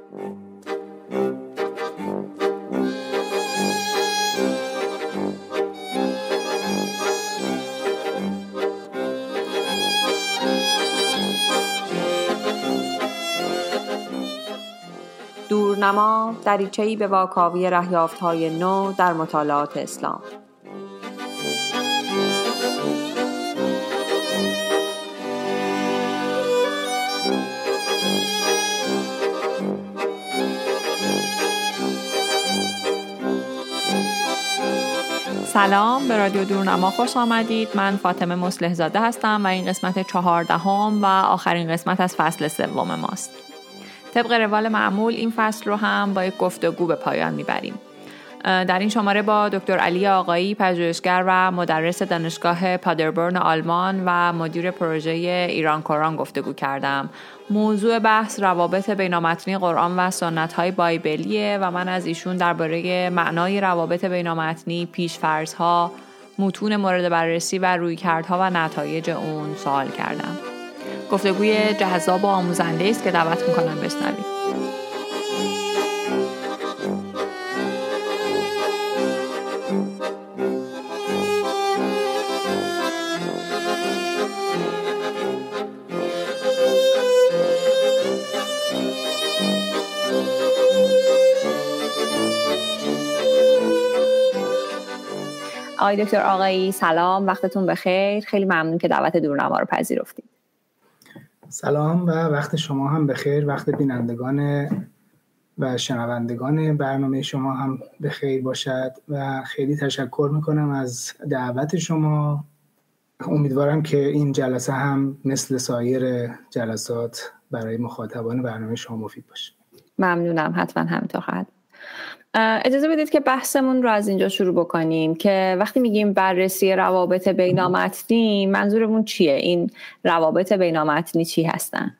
دورنما دریچه‌ای به واکاوی رهیافت‌های نو در مطالعات اسلام. سلام، به رادیو دورنما خوش آمدید. من فاطمه مصلح زاده هستم و این قسمت 14 و آخرین قسمت از فصل 3 ماست. طبق روال معمول این فصل رو هم با یک گفتگو به پایان میبریم. در این شماره با دکتر علی آقایی، پژوهشگر و مدرس دانشگاه پادربورن آلمان و مدیر پروژه ایران قرآن گفتگو کردم. موضوع بحث روابط بینامتنی قرآن و سنت‌های بایبلیه و من از ایشون درباره معنای روابط بینامتنی، پیش‌فرض‌ها، متون مورد بررسی و رویکردها و نتایج اون سوال کردم. گفتگوی جذاب و آموزنده است که دعوت می‌کنم بشنوید. آقای دکتر آقایی سلام، وقتتون بخیر. خیلی ممنون که دعوت دورنما رو پذیرفتید. سلام و وقت شما هم بخیر، وقت بینندگان و شنوندگان برنامه شما هم بخیر باشد و خیلی تشکر میکنم از دعوت شما. امیدوارم که این جلسه هم مثل سایر جلسات برای مخاطبان برنامه شما مفید باشه. ممنونم، حتما همینطور خواهد. اجازه بدید که بحثمون رو از اینجا شروع بکنیم که وقتی میگیم بررسی روابط بینامتنی منظورمون چیه؟ این روابط بینامتنی چی هستن؟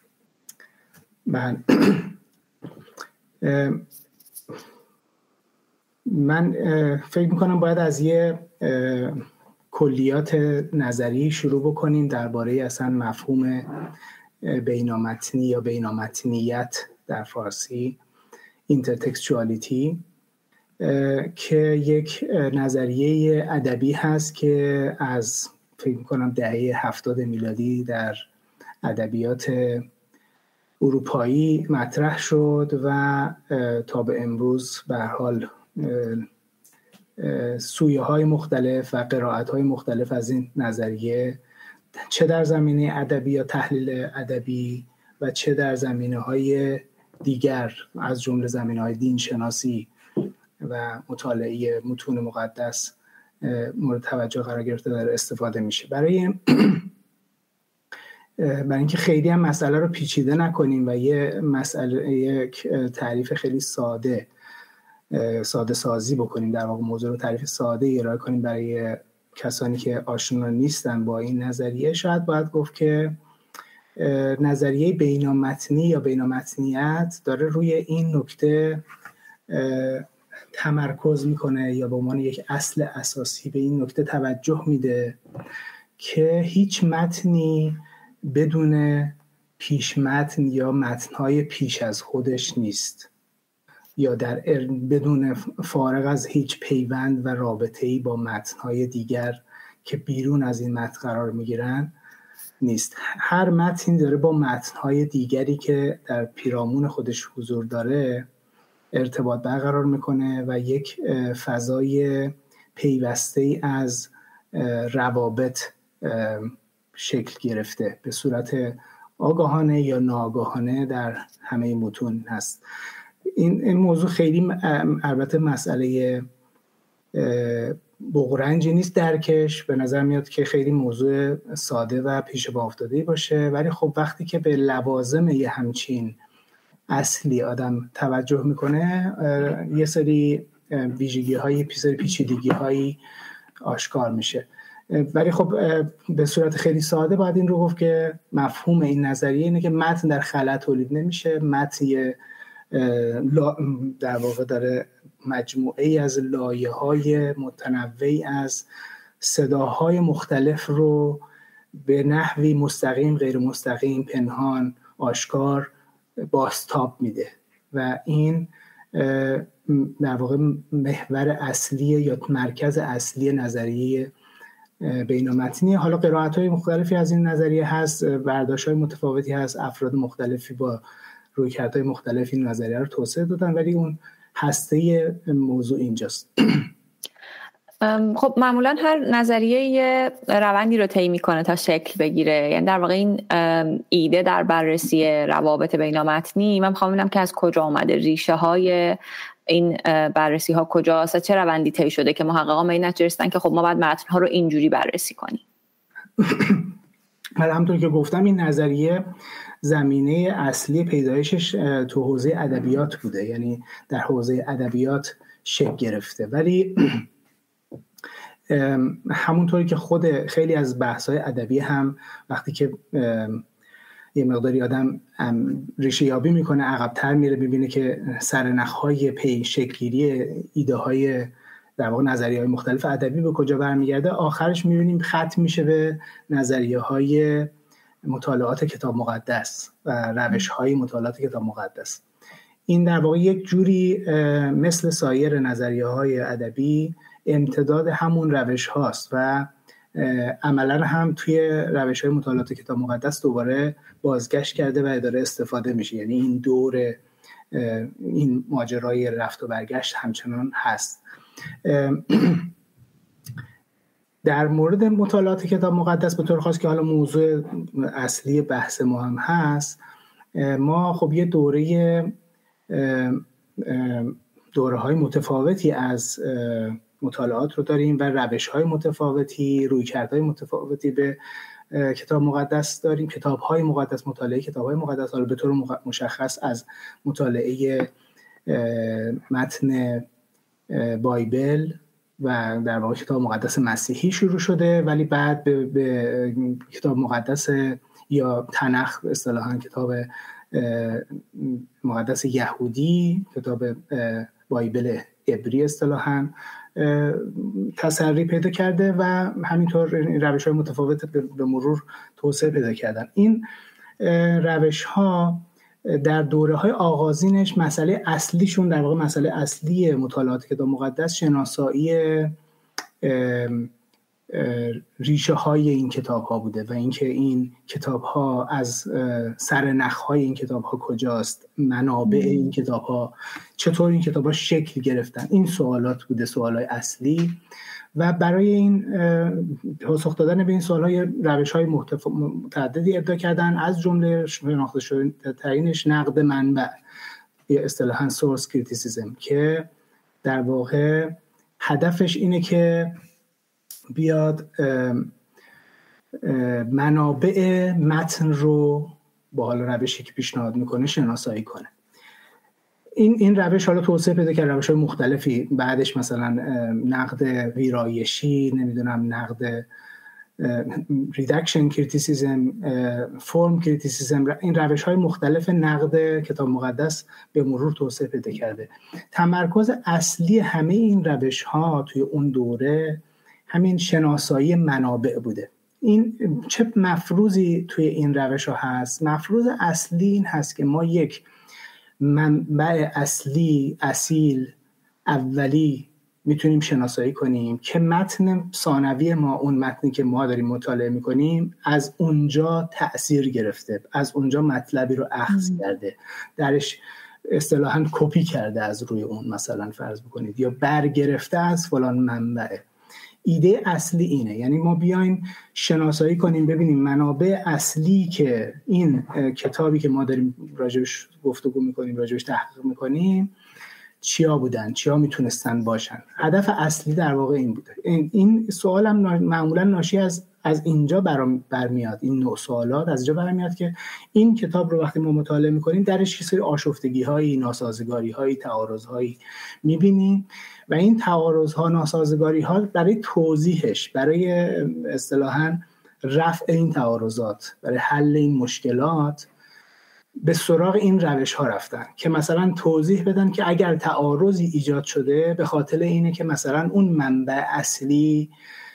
من فکر میکنم باید از یه کلیات نظری شروع بکنیم درباره اصلا مفهوم بینامتنی یا بینامتنیت در فارسی، اینترتکستوالیتی، که یک نظریه ادبی هست که از فکر میکنم دهه 70 میلادی در ادبیات اروپایی مطرح شد و تا به امروز به هر حال سویه های مختلف و قرائت های مختلف از این نظریه، چه در زمینه ادبی یا تحلیل ادبی و چه در زمینه های دیگر از جمله زمینه‌های دین شناسی و مطالعه متون مقدس مورد توجه قرار گرفته داره استفاده میشه. برای اینکه خیلی هم مسئله رو پیچیده نکنیم و یک تعریف خیلی ساده سازی بکنیم، در واقع موضوع رو تعریف ساده ارائه کنیم برای کسانی که آشنا نیستن با این نظریه، شاید باید گفت که نظریه بینامتنی یا بینامتنیت داره روی این نکته تمرکز میکنه یا به عنوان یک اصل اساسی به این نکته توجه میده که هیچ متنی بدون پیش متن یا متنهای پیش از خودش نیست یا بدون فارغ از هیچ پیوند و رابطه‌ای با متنهای دیگر که بیرون از این متن قرار میگیرن نیست. هر متنی داره با متنهای دیگری که در پیرامون خودش حضور داره ارتباط برقرار میکنه و یک فضای پیوسته از روابط شکل گرفته به صورت آگاهانه یا ناآگاهانه در همه متون هست. این موضوع خیلی البته مسئله بغرنجی نیست درکش، به نظر میاد که خیلی موضوع ساده و پیش پا افتاده باشه، ولی خب وقتی که به لوازم یه همچین اصلی آدم توجه میکنه یه سری ویژگی هایی، پیچیدگی هایی آشکار میشه. ولی خب به صورت خیلی ساده باید این رو گفت که مفهوم این نظریه اینه که متن در خلا تولید نمیشه. متن در واقع داره مجموعه‌ای از لایه‌های متنوعی از صداهای مختلف رو به نحوی مستقیم، غیر مستقیم، پنهان، آشکار بازتاب میده و این در واقع محور اصلی یا مرکز اصلی نظریه بینامتنیه. حالا قرائت‌های مختلفی از این نظریه هست، برداشت‌های متفاوتی هست، افراد مختلفی با رویکردهای مختلفی این نظریه رو توسعه دادن، ولی اون هسته موضوع اینجاست. خب معمولا هر نظریه یه روندی رو طی میکنه تا شکل بگیره، یعنی در واقع این ایده در بررسی روابط بینامتنی من میخوام ببینم که از کجا اومده، ریشه های این بررسی ها کجاست، چه روندی طی شده که محققان به این نتیجه رسیدن که خب ما باید متن ها رو اینجوری بررسی کنیم. همونطور که گفتم این نظریه زمینه اصلی پیدایشش تو حوزه ادبیات بوده، یعنی در حوزه ادبیات شکل گرفته، ولی همونطوری که خود خیلی از بحث‌های ادبی هم وقتی که یه مقداری آدم ریشه یابی میکنه، عقب‌تر میره، میبینه که سرنخ‌های پی شکل‌گیری ایده‌های در واقع نظریه‌های مختلف ادبی به کجا برمیگرده، آخرش میبینیم ختم میشه به نظریه‌های مطالعات کتاب مقدس و روش‌های مطالعات کتاب مقدس. این در واقع یک جوری مثل سایر نظریه‌های ادبی امتداد همون روش هاست و عملا هم توی روش های مطالعات کتاب مقدس دوباره بازگشت کرده و داره استفاده میشه، یعنی این دور این ماجرای رفت و برگشت همچنان هست. در مورد مطالعات کتاب مقدس به طور خاص که حالا موضوع اصلی بحث ما هم هست، ما خب یه دوره های متفاوتی از مطالعات رو داریم و روش‌های متفاوتی، رویکردهای متفاوتی به کتاب مقدس داریم. کتاب‌های مقدس، مطالعه کتاب‌های مقدس، حالا به طور مشخص از مطالعه متن بایبل و در واقع کتاب مقدس مسیحی شروع شده، ولی بعد به کتاب مقدس یا تنخ اصطلاحاً کتاب مقدس یهودی، کتاب بایبل عبری اصطلاحاً تسری پیدا کرده و همینطور این روش‌های متفاوت به مرور توسعه پیدا کردن. این روش‌ها در دوره‌های آغازینش مسئله اصلیشون، در واقع مسئله اصلی مطالعات کتاب مقدس، شناسایی ریشه های این کتاب ها بوده و اینکه این کتاب ها از سرنخ های این کتاب ها کجاست، منابع این کتاب ها، چطور این کتاب ها شکل گرفتن. این سوالات بوده، سوالای اصلی، و برای این پاسخ دادن به این سوال‌های روش‌های متعددی ابداع کردن، از جمله شناخته شده ترینش نقد منبع یا اصطلاحاً سورس کریتیسیزم، که در واقع هدفش اینه که بیاد منابع متن رو با حال روشی که پیشنهاد میکنه شناسایی کنه. این روش حالا توسعه پیدا کرد، روش‌های مختلفی بعدش، مثلا نقد ویرایشی، نمیدونم نقد ریدکشن کریتیسیزم، فرم کریتیسیزم، این روش‌های مختلف نقد کتاب مقدس به مرور توسعه پیدا کرده. تمرکز اصلی همه این روش‌ها توی اون دوره همین شناسایی منابع بوده. این چه مفروضی توی این روش‌ها هست؟ مفروض اصلی این هست که ما یک منبع اصلی، اصیل، اولی میتونیم شناسایی کنیم که متن ثانوی ما، اون متنی که ما داریم مطالعه میکنیم، از اونجا تأثیر گرفته، از اونجا مطلبی رو اخذ کرده، درش اصطلاحاً کپی کرده از روی اون، مثلا فرض بکنید، یا برگرفته از فلان منبعه. ایده اصلی اینه، یعنی ما بیایم شناسایی کنیم، ببینیم منابع اصلی که این کتابی که ما داریم راجبش گفتگو میکنیم، راجبش تحقیق میکنیم، چیا بودن، چیا میتونستن باشن. هدف اصلی در واقع این بوده. این سوال هم معمولا ناشی از اینجا برمیاد، این نوع سوالات از اینجا برمیاد که این کتاب رو وقتی ما مطالعه میکنیم درش یه سری آشفتگی هایی، ناسازگاری هایی، تعارض هایی میبینیم و این تعارض ها، ناسازگاری ها، برای توضیحش، برای اصطلاحاً رفع این تعارضات، برای حل این مشکلات به سراغ این روش ها رفتن که مثلا توضیح بدن که اگر تعارضی ایجاد شده به خاطر اینه که مثلا اون منبع اصلی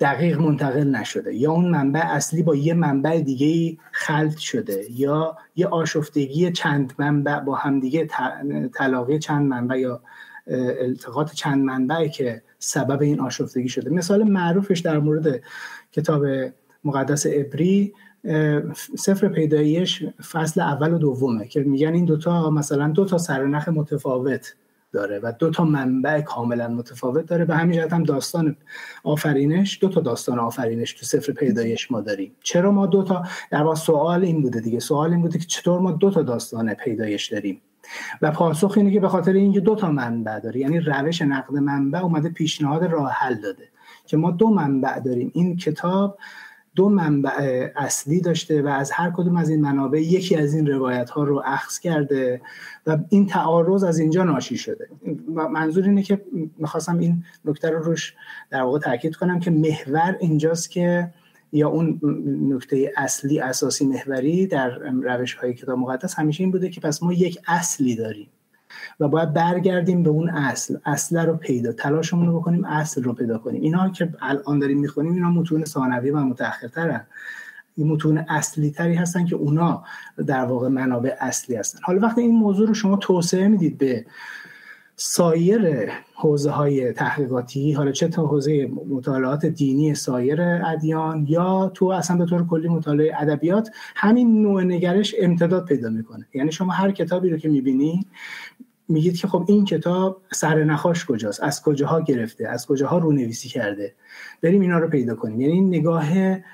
دقیق منتقل نشده، یا اون منبع اصلی با یه منبع دیگه خلط شده، یا یه آشفتگی چند منبع با هم دیگه، تلاقی چند منبع یا التقاط چند منبعی که سبب این آشفتگی شده. مثال معروفش در مورد کتاب مقدس عبری سفر پیدایش فصل اول و دومه که میگن این دوتا مثلا دوتا سرنخ متفاوت داره و دوتا منبع کاملا متفاوت داره. به همین جهت هم داستان آفرینش، دوتا داستان آفرینش تو سفر پیدایش ما داریم. چرا ما دوتا؟ در واقع سوال این بوده دیگه، سوال این بوده که چطور ما دوتا داستان پیدایش داریم و پاسخ اینه که به خاطر اینکه دوتا منبع داره، یعنی روش نقد منبع اومده پیشنهاد راه حل داده که ما دو منبع داریم. این کتاب دو منبع اصلی داشته و از هر کدوم از این منابع یکی از این روایت ها رو اخذ کرده و این تعارض از اینجا ناشی شده. منظور اینه که میخواستم این نکته رو روش در واقع تاکید کنم که محور اینجاست که، یا اون نکته اصلی اساسی محوری در روش های کتاب مقدس همیشه این بوده که پس ما یک اصلی داریم و باید برگردیم به اون اصل رو پیدا، تلاشمون رو بکنیم اصل رو پیدا کنیم. اینا که الان داریم میخونیم اینا متون ثانوی و متأخرترن، این متون اصلی تری هستن که اونا در واقع منابع اصلی هستن. حالا وقتی این موضوع رو شما توسعه میدید به سایر حوزه‌های تحقیقاتی، حالا چه تا حوزه مطالعات دینی سایر ادیان یا تو اصلا به طور کلی مطالعه ادبیات، همین نوع نگرش امتداد پیدا میکنه. یعنی شما هر کتابی رو که میبینی میگید که خب این کتاب سرنخاش کجاست، از کجاها گرفته، از کجاها رونویسی کرده، بریم اینا رو پیدا کنیم. یعنی این نگاه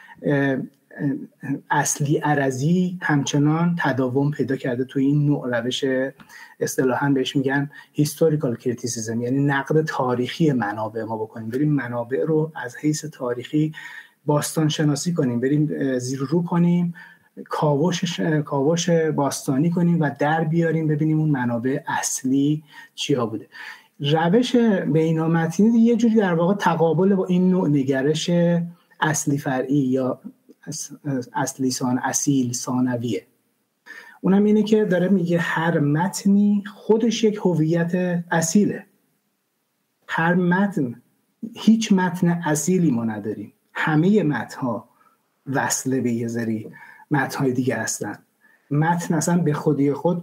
اصلی عرضی همچنان تداوم پیدا کرده توی این نوع روش، اصطلاحاً بهش میگن هیستوریکال کریتیسیزم، یعنی نقد تاریخی منابع ما بکنیم، بریم منابع رو از حیث تاریخی باستان شناسی کنیم، بریم زیر رو کنیم، کاوش باستانی کنیم و در بیاریم ببینیم اون منابع اصلی چیا بوده. روش بینامتنی یه جوری در واقع تقابل با این نوع نگرش اصلی فرعی یا اصلی اصیل ثانویه. اونم اینه که داره میگه هر متنی خودش یک هویت اصیله. هر متن، هیچ متن اصیلی ما نداریم، همه متن‌ها وصله به یه سری متن‌های دیگه هستن. متن اصلا به خودی خود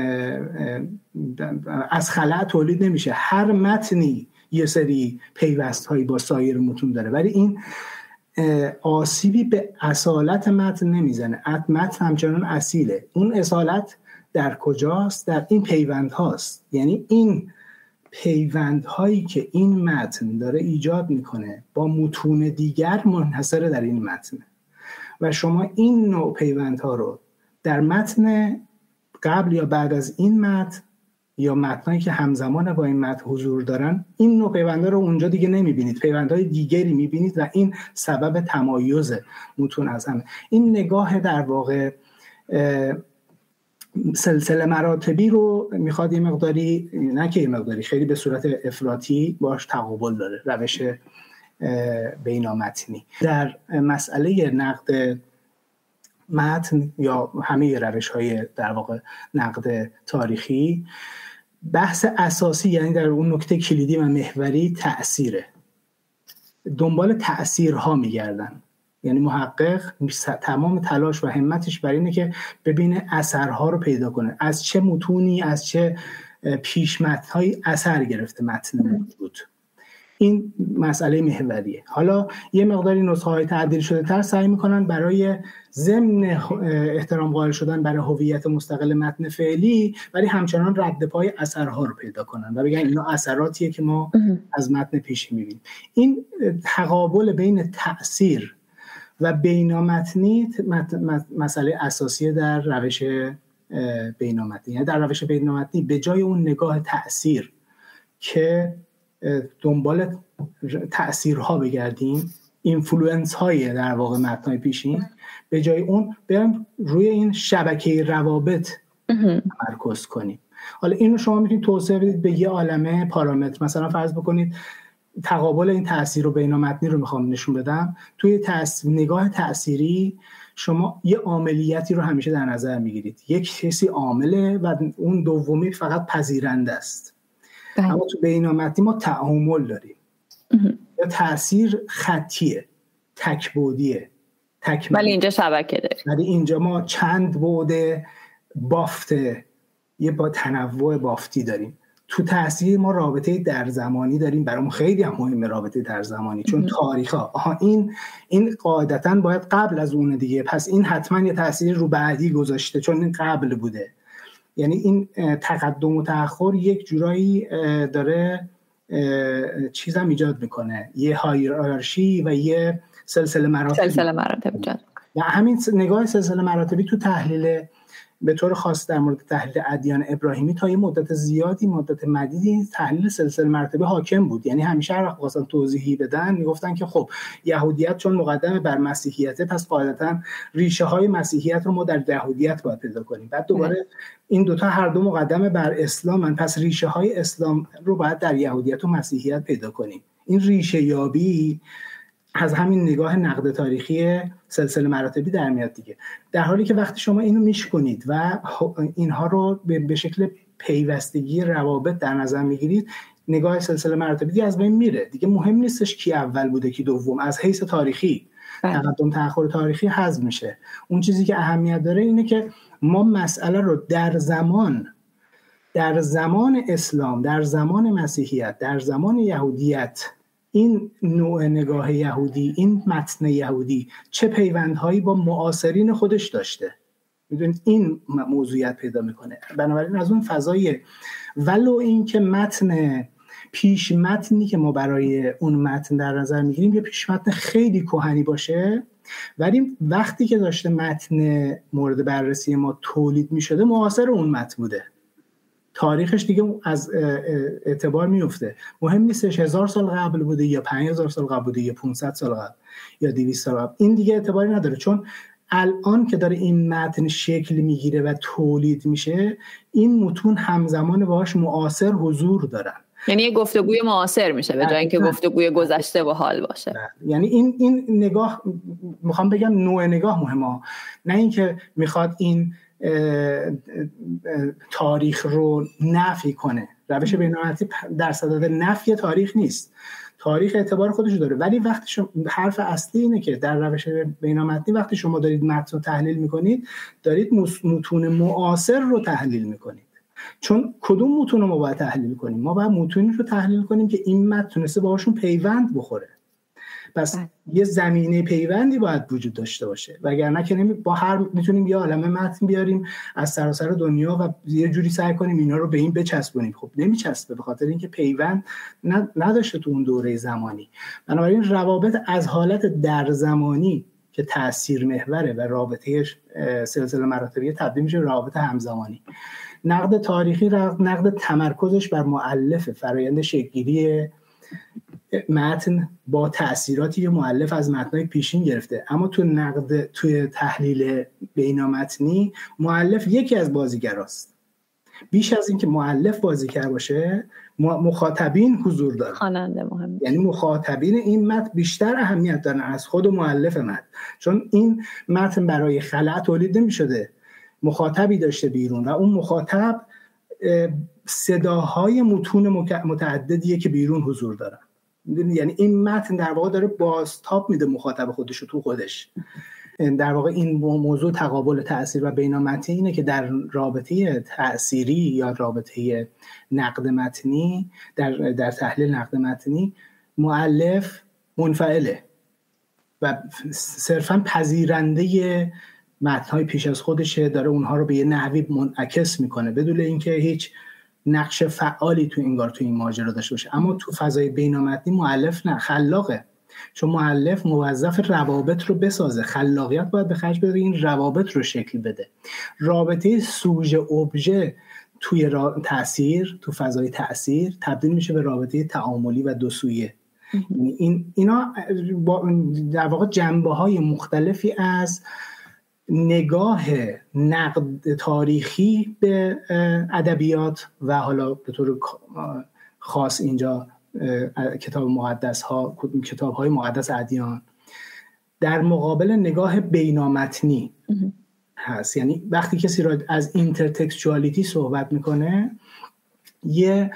از خلأ تولید نمیشه، هر متنی یه سری پیوست‌هایی با سایر متون داره، ولی این آسیبی به اصالت متن نمیزنه. متن همچنان اصیله. اون اصالت در کجاست؟ در این پیوند هاست. یعنی این پیوند هایی که این متن داره ایجاد میکنه با متون دیگر منحصر در این متن و شما این نوع پیوند ها رو در متن قبل یا بعد از این متن یا متنایی که همزمان با این متن حضور دارن، این نوع پیوندها رو اونجا دیگه نمیبینید، پیوندهای دیگری میبینید و این سبب تمایز متون از همه. این نگاه در واقع سلسله مراتبی رو میخواد یه مقداری، نه که یه مقداری، خیلی به صورت افراطی باش تقابل داره روش بینامتنی. در مسئله نقد متن یا همه روش‌های در واقع نقد تاریخی، بحث اساسی یعنی در اون نکته کلیدی و محوری تأثیره. دنبال تأثیرها میگردن، یعنی محقق تمام تلاش و همتش بر اینه که ببینه اثرها رو پیدا کنه، از چه متونی، از چه پیش متن‌هایی اثر گرفته متن موجود. این مسئله محوریه. حالا یه مقداری نسخه‌های تعدیل شده تر سعی میکنن برای ضمن احترام قائل شدن برای هویت مستقل متن فعلی، ولی همچنان رد پای اثرها رو پیدا کنن و بگن اینا اثراتیه که ما از متن پیشی میبینیم. این تقابل بین تأثیر و بینامتنی مسئله اساسی در روش بینامتنی. یعنی در روش بینامتنی به جای اون نگاه تأثیر که دنبال تأثیرها بگردیم، اینفلوئنس های در واقع متن‌های پیشین، به جای اون بریم روی این شبکه روابط تمرکز کنیم. حالا اینو شما میتونید توسعه بدید به یه عالمه پارامتر. مثلا فرض بکنید تقابل این تأثیر و بینامتنی رو میخوام نشون بدم. توی نگاه تأثیری شما یه عاملیتی رو همیشه در نظر میگیرید، یک کسی عامله و اون دومی فقط پذیرنده است. اما تو بینامتنی ما تعامل داریم. یا تأثیر خطیه، تکبودیه. ولی اینجا شبکه داریم. ولی اینجا ما چند بعد بافته، یه با تنوع بافتی داریم. تو تاثیر ما رابطه در زمانی داریم، برامون خیلی هم مهمه رابطه در زمانی، چون تاریخا این قاعدتاً باید قبل از اون دیگه، پس این حتما یه تاثیر رو بعدی گذاشته چون این قبل بوده. یعنی این تقدم و تأخر یک جورایی داره چیزم ایجاد میکنه، یه هایرارشی و یه سلسله مراتب ایجاد. و همین نگاه سلسله مراتبی تو تحلیل به طور خاص در مورد تحلیل ادیان ابراهیمی تا یه مدت زیادی، مدت مدیدی تحلیل سلسله مراتبی حاکم بود. یعنی همیشه هر وقت خواستن توضیحی بدن میگفتن که خب یهودیت چون مقدمه بر مسیحیت، پس قاعدتاً ریشه های مسیحیت رو ما در یهودیت باید پیدا کنیم. بعد دوباره این دوتا هر دو مقدمه بر اسلام، پس ریشه های اسلام رو باید در یهودیت و مسیحیت پیدا کنیم. این ریشه یابی از همین نگاه نقد تاریخی سلسله مراتبی در میاد دیگه. در حالی که وقتی شما اینو میشکنید و اینها رو به شکل پیوستگی روابط در نظر میگیرید، نگاه سلسله مراتبی دیگه از بین میره دیگه. مهم نیستش کی اول بوده کی دوم، از حیث تاریخی تقدم تأخر تاریخی حذف میشه. اون چیزی که اهمیت داره اینه که ما مسئله رو در زمان اسلام، در زمان مسیحیت، در زمان یهودیت، این نوع نگاه یهودی، این متن یهودی چه پیوندهایی با معاصرین خودش داشته. میدونید این موضوعیت پیدا میکنه. بنابراین از اون فضای، ولو این که پیش متنی که ما برای اون متن در نظر میگیریم یه پیش متن خیلی کهنی باشه، ولی وقتی که داشته متن مورد بررسی ما تولید میشده معاصر اون متن بوده، تاریخش دیگه از اعتبار میفته. مهم نیستش 1000 سال قبل بوده یا 5000 سال قبل بوده یا 500 سال قبل یا 200 سال قبل، این دیگه اعتباری نداره، چون الان که داره این متن شکل میگیره و تولید میشه، این متون همزمان باهاش معاصر حضور دارن. یعنی یه گفتگوی معاصر میشه به جای اینکه گفتگوی گذشته و حال باشه. یعنی این نگاه، میخوام بگم نوع نگاه مهمه، نه اینکه میخواد این تاریخ رو نفی کنه. روش بین‌المللی در صدد نفی تاریخ نیست، تاریخ اعتبار خودش داره، ولی وقتی حرف اصلی اینه که در روش بین‌المللی وقتی شما دارید متن رو تحلیل میکنید، دارید متون معاصر رو تحلیل میکنید. چون کدوم متون رو ما باید تحلیل کنیم؟ ما باید متونی رو تحلیل کنیم که این متن تونسته باهاشون پیوند بخوره. پس یه زمینه پیوندی باید وجود داشته باشه، وگرنه که میتونیم یه عالمه متن بیاریم از سراسر دنیا و یه جوری سعی کنیم اینا رو به این بچسبونیم. خب نمیچسبه، به خاطر اینکه پیوند نداشته تو اون دوره زمانی. بنابراین روابط از حالت در زمانی که تأثیر محوره و رابطه سلسله مراتبی تبدیل میشه رابطه همزمانی. نقد تاریخی نقد تمرکزش بر مؤلف، فرآیند شکل‌گیری متن با تأثیراتی که مؤلف از متن‌های پیشین گرفته. اما توی تحلیل بینامتنی مؤلف یکی از بازیگراست. بیش از این که مؤلف بازیگر باشه، مخاطبین حضور دارن. خواننده مهمه. یعنی مخاطبین این متن بیشتر اهمیت دارن از خود مؤلف متن، چون این متن برای خلأ تولید نمی‌شده، مخاطبی داشته بیرون و اون مخاطب صداهای متون متعددیه که بیرون حضور دارن. یعنی این متن در واقع داره بازتاب میده مخاطب خودشو تو خودش. در واقع این موضوع تقابل تأثیر و بینامتنی اینه که در رابطه تأثیری یا رابطه نقد متنی، در تحلیل نقد متنی، مؤلف منفعله و صرفاً پذیرنده متن‌های پیش از خودشه، داره اونها رو به یه نحوی منعکس میکنه بدون اینکه هیچ نقش فعالی تو این ماجرا داشته باشه. اما تو فضای بینامتنی مؤلف نه، خلاقه، چون مؤلف موظف روابط رو بسازه. خلاقیت باید به خرج بده این روابط رو شکل بده. رابطه سوژه ابژه توی تأثیر، تو فضای تأثیر تبدیل میشه به رابطه تعاملی و دو سویه. اینا در واقع جنبه‌های مختلفی از نگاه نقد تاریخی به ادبیات و حالا به طور خاص اینجا کتاب مقدس ها، کتاب های مقدس ادیان، در مقابل نگاه بینامتنی هست. یعنی وقتی کسی را از اینترتکستوالیتی صحبت میکنه، یه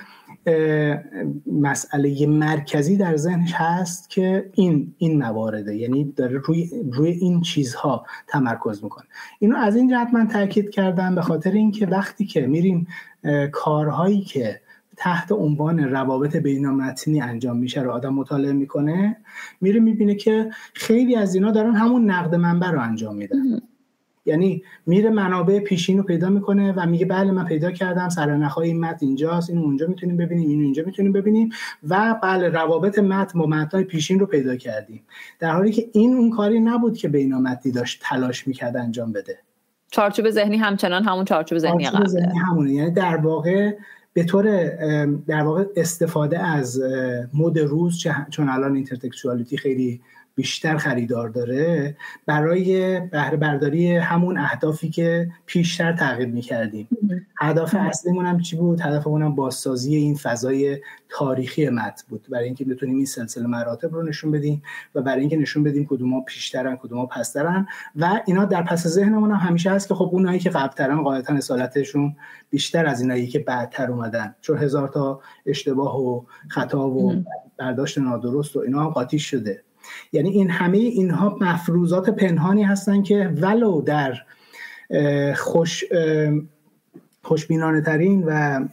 مسئله مرکزی در ذهنش هست که این موارده، یعنی داره روی این چیزها تمرکز میکنه. اینو از این جهت من تاکید کردم، به خاطر اینکه وقتی که میریم کارهایی که تحت عنوان روابط بین‌متنی انجام میشه رو آدم مطالعه میکنه، میره میبینه که خیلی از اینا دارن همون نقد منبع رو انجام میدن. یعنی میره منابع پیشین رو پیدا میکنه و میگه بله من پیدا کردم سرنخ‌های این متن اینجاست، اینو اونجا میتونیم ببینیم، اینو اینجا میتونیم ببینیم، و بله روابط متن با متن‌های پیشین رو پیدا کردیم، در حالی که این اون کاری نبود که بین‌متنی داشت تلاش میکرد انجام بده. چارچوب ذهنی همچنان همون چارچوب ذهنی قبله. یعنی در واقع به طور استفاده از مد روز، چون الان اینترتکستوالیتی خیلی بیشتر خریدار داره، برای بهره برداری همون اهدافی که پیشتر تعقیب می‌کردیم. هدف اصلیمون هم چی بود؟ هدفمون هم بازسازی این فضای تاریخی متن بود، برای اینکه بتونیم این سلسله مراتب رو نشون بدیم و برای اینکه نشون بدیم کدوم‌ها پیشترن کدوم‌ها پسترن، و اینا در پس ذهنمون هم همیشه هست که خب اونایی که قبل‌ترن غالباً اصالتشون بیشتر از اینایی که بعدتر اومدن، چون هزار تا اشتباه و خطا و برداشت نادرست و اینا هم قاطی شده. یعنی این همه اینها مفروضات پنهانی هستن که ولو در خوشبینانه ترین و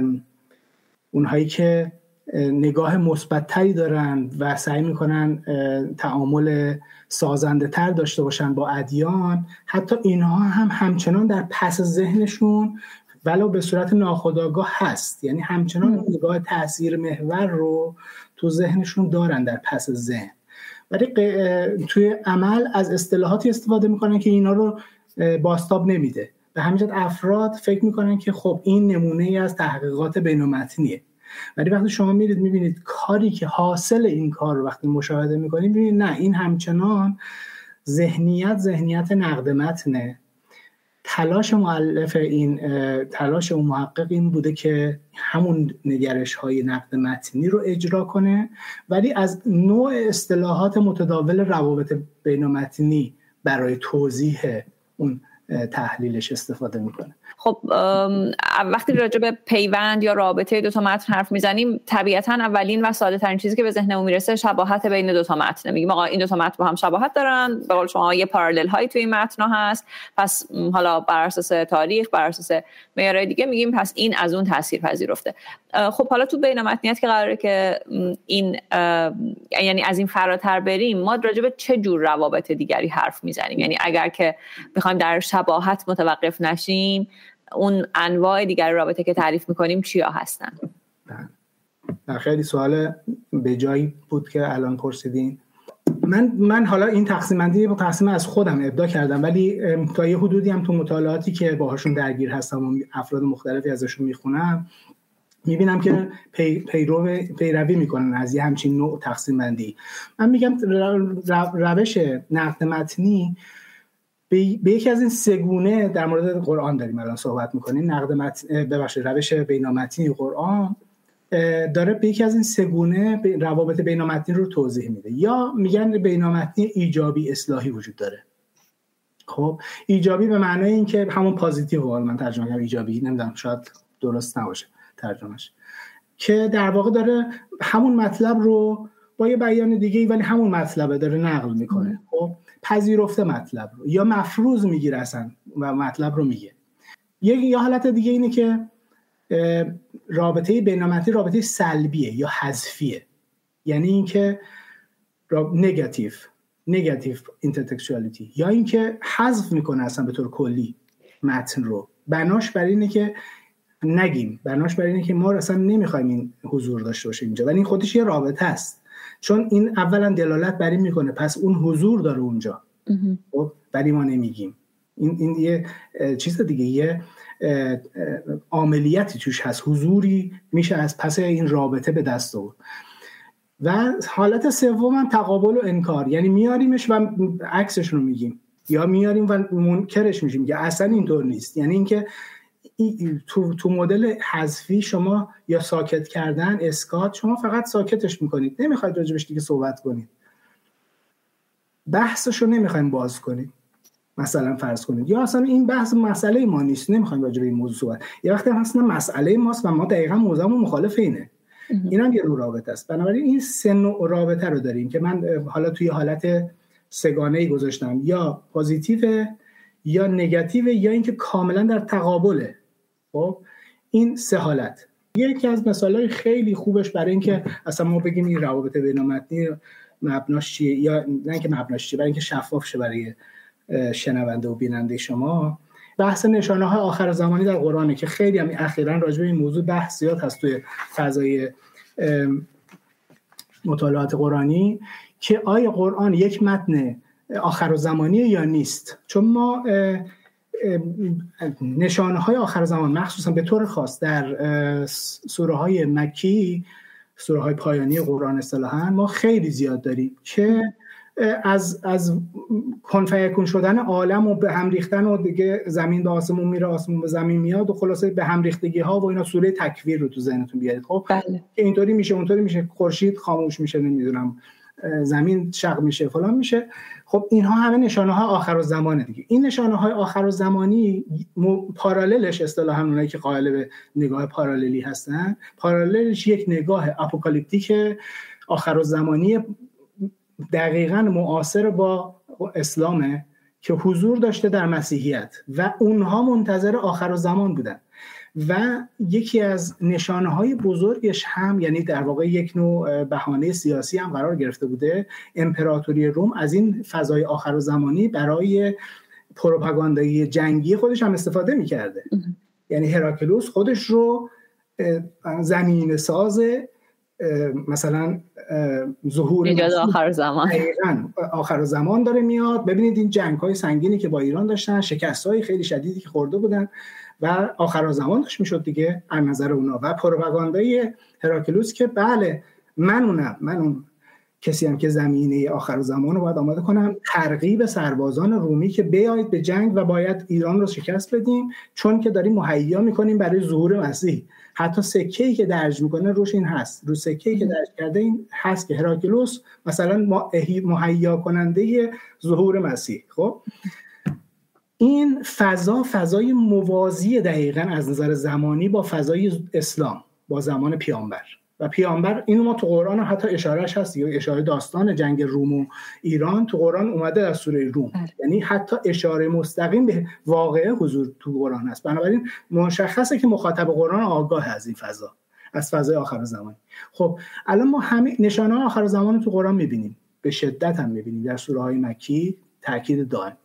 اونهایی که نگاه مثبت تری دارن و سعی میکنن تعامل سازنده تر داشته باشن با ادیان، حتی اینها هم همچنان در پس ذهنشون ولو به صورت ناخودآگاه هست. یعنی همچنان نگاه تأثیر محور رو تو ذهنشون دارن در پس ذهن، ولی توی عمل از اصطلاحاتی استفاده میکنن که اینا رو بازتاب نمیده. به همین جهت افراد فکر میکنن که خب این نمونه ای از تحقیقات بین‌متنیه، ولی وقتی شما میرید میبینید کاری که حاصل این کار رو وقتی مشاهده میکنید، میبینید نه، این همچنان ذهنیت نقد متنه. تلاش مؤلف تلاش اون محقق این بوده که همون نگرش‌های نقد متنی رو اجرا کنه، ولی از نوع اصطلاحات متداول روابط بین‌متنی برای توضیح اون تحلیلش استفاده میکنه. خب وقتی راجع به پیوند یا رابطه دو تا متن حرف میزنیم، طبیعتاً اولین و ساده ترین چیزی که به ذهنمون میرسه شباهت بین دو تا متن. میگیم آقا این دو تا متن با هم شباهت دارن، به قول شما یه پارالل هایی توی این متن هست، پس حالا بر اساس تاریخ، بر اساس معیارهای دیگه میگیم پس این از اون تاثیر پذیرفته. خب حالا تو بین‌متنیت که قراره که این یعنی از این فراتر بریم، ما راجع به چه جور روابط دیگری حرف میزنیم؟ یعنی اگر که بخوایم در شباهت متوقف نشیم، اون انواع دیگر رابطه که تعریف میکنیم چیا هستن؟ خیلی سوال به جایی بود که الان پرسیدین. من حالا این تقسیم از خودم ابداع کردم، ولی تا یه حدودی هم تو مطالعاتی که باهاشون درگیر هستم و افراد مختلفی ازشون میخونم، میبینم که پیروی میکنن از یه همچین نوع تقسیم بندی. من میگم روش نقد متنی به یکی از این سه گونه در مورد قرآن داریم الان صحبت میکنیم. روش بین‌متنی قرآن داره به یکی از این سه گونه روابط بین‌متنی رو توضیح میده. یا میگن بین‌متنی ایجابی اصلاحی وجود داره. خب ایجابی به معنای این که همون پوزیتیو، حالا من ترجمه کردم ایجابی، نمیدونم شاید درست نباشه ترجمهش، که در واقع داره همون مطلب رو با یه بیان دیگه ولی همون مطلب داره نقل میکنه. خب پذیرفته مطلب رو، یا مفروض میگیره اصلا و مطلب رو میگه. یا حالت دیگه اینه که رابطه بین‌متنی رابطه سلبیه یا حذفیه، یعنی اینکه نگاتیو اینترتکستوالیتی، یا اینکه حذف میکنه اصلا به طور کلی متن رو. بناش بر اینه که نگیم، بناش بر اینه که ما اصلا نمیخوایم این حضور داشته باشه اینجا، ولی این خودش یه رابطه است، چون این اولا دلالت بر این میکنه پس اون حضور داره اونجا، ولی ما نمیگیم. این یه چیز دیگه، یه عاملیتی توش هست، حضوری میشه از پس این رابطه به دست آورد. و حالت سوم هم تقابل و انکار، یعنی میاریمش و عکسش رو میگیم، یا میاریم و منکرش میشیم که اصلا اینطور نیست. یعنی اینکه تو مدل حذفی شما یا ساکت کردن، اسکات، شما فقط ساکتش میکنید، نمیخواید راجبش دیگه صحبت کنید، بحثشو نمیخوایم باز کنید. مثلا فرض کنید، یا اصلا این بحث مسئله ما نیست، نمیخوایم راجع به این موضوع صحبت، یه وقتی اصلا مسئله ماست و ما دقیقاً موضوعمون مخالف اینه. اینم یه نوع رابطه است. بنابراین این سه نوع رابطه رو داریم که من حالا توی حالت سه‌گانه‌ای گذاشتم، یا پوزیتیو یا نگاتیو یا اینکه کاملا در تقابله. خب این سه حالت یکی از مثالای خیلی خوبش برای اینکه اصلا ما بگیم این روابط بین‌المتنی مبناش چیه، یا نه اینکه مبناش چیه، برای اینکه شفاف شه برای شنونده و بیننده شما، بحث نشانه های آخر زمانی در قرآنه که خیلی هم اخیراً راجع به این موضوع بحث زیاد هست توی فضای مطالعات قرآنی که آیا قرآن یک متن آخر زمانیه یا نیست. چون ما نشانه های آخر زمان مخصوصا به طور خاص در سوره های مکی، سوره های پایانی قرآن اصطلاحاً، ما خیلی زیاد داریم که از کن فیکون شدن عالم و به هم ریختن و دیگه زمین به آسمون میره، آسمون به زمین میاد و خلاصه به هم ریختگی ها و اینا، سوره تکویر رو تو ذهنتون بیارید. خب بله. اینطوری میشه اونطوری میشه، خورشید خاموش میشه، نمیدونم زمین شق میشه، فلان میشه. خب اینها همه نشانه های آخر الزمانه دیگه. این نشانه های آخر الزمانی پاراللش اصطلاحاً اونایی که قائل به نگاه پاراللی هستن، پاراللش یک نگاه اپوکالیپتیک آخر الزمانی دقیقاً معاصر با اسلامه که حضور داشته در مسیحیت و اونها منتظر آخر الزمان بودن. و یکی از نشانه‌های بزرگش هم، یعنی در واقع یک نوع بهانه سیاسی هم قرار گرفته بوده، امپراتوری روم از این فضای آخر الزمانی برای پروپاگاندای جنگی خودش هم استفاده می‌کرده. یعنی هراکلوس خودش رو زمین ساز مثلا ظهور آخر زمان، دقیقاً آخر زمان داره میاد. ببینید این جنگ‌های سنگینی که با ایران داشتن، شکست‌های خیلی شدیدی که خورده بودن و آخر زمان داشت میشد دیگه از نظر اونا. و پروپاگاندای هراکلوس که بله من اون کسی هم که زمینه آخر زمان رو باید آماده کنم، ترغیب سربازان رومی که بیایید به جنگ و باید ایران رو شکست بدیم، چون که داریم مهیا میکنیم برای ظهور مسیح. حتی سکه‌ای که درج میکنه روش این هست، رو سکه‌ای که درج کرده این هست که هراکلوس مثلا مهیا کننده ظهور مسیح. خب این فضای موازی دقیقاً از نظر زمانی با فضای اسلام، با زمان پیامبر. و پیامبر اینو ما تو قرآن حتی اشارهش هست، یا اشاره داستان جنگ روم و ایران تو قرآن اومده در سوره روم. یعنی حتی اشاره مستقیم به واقعه حضور تو قرآن هست. بنابراین مشخصه که مخاطب قرآن آگاه از این فضا، از فضای آخر زمان. خب الان ما همه نشانه آخر زمان رو تو قرآن می‌بینیم، به شدت هم می‌بینیم در سوره‌های مکی، تاکید دائم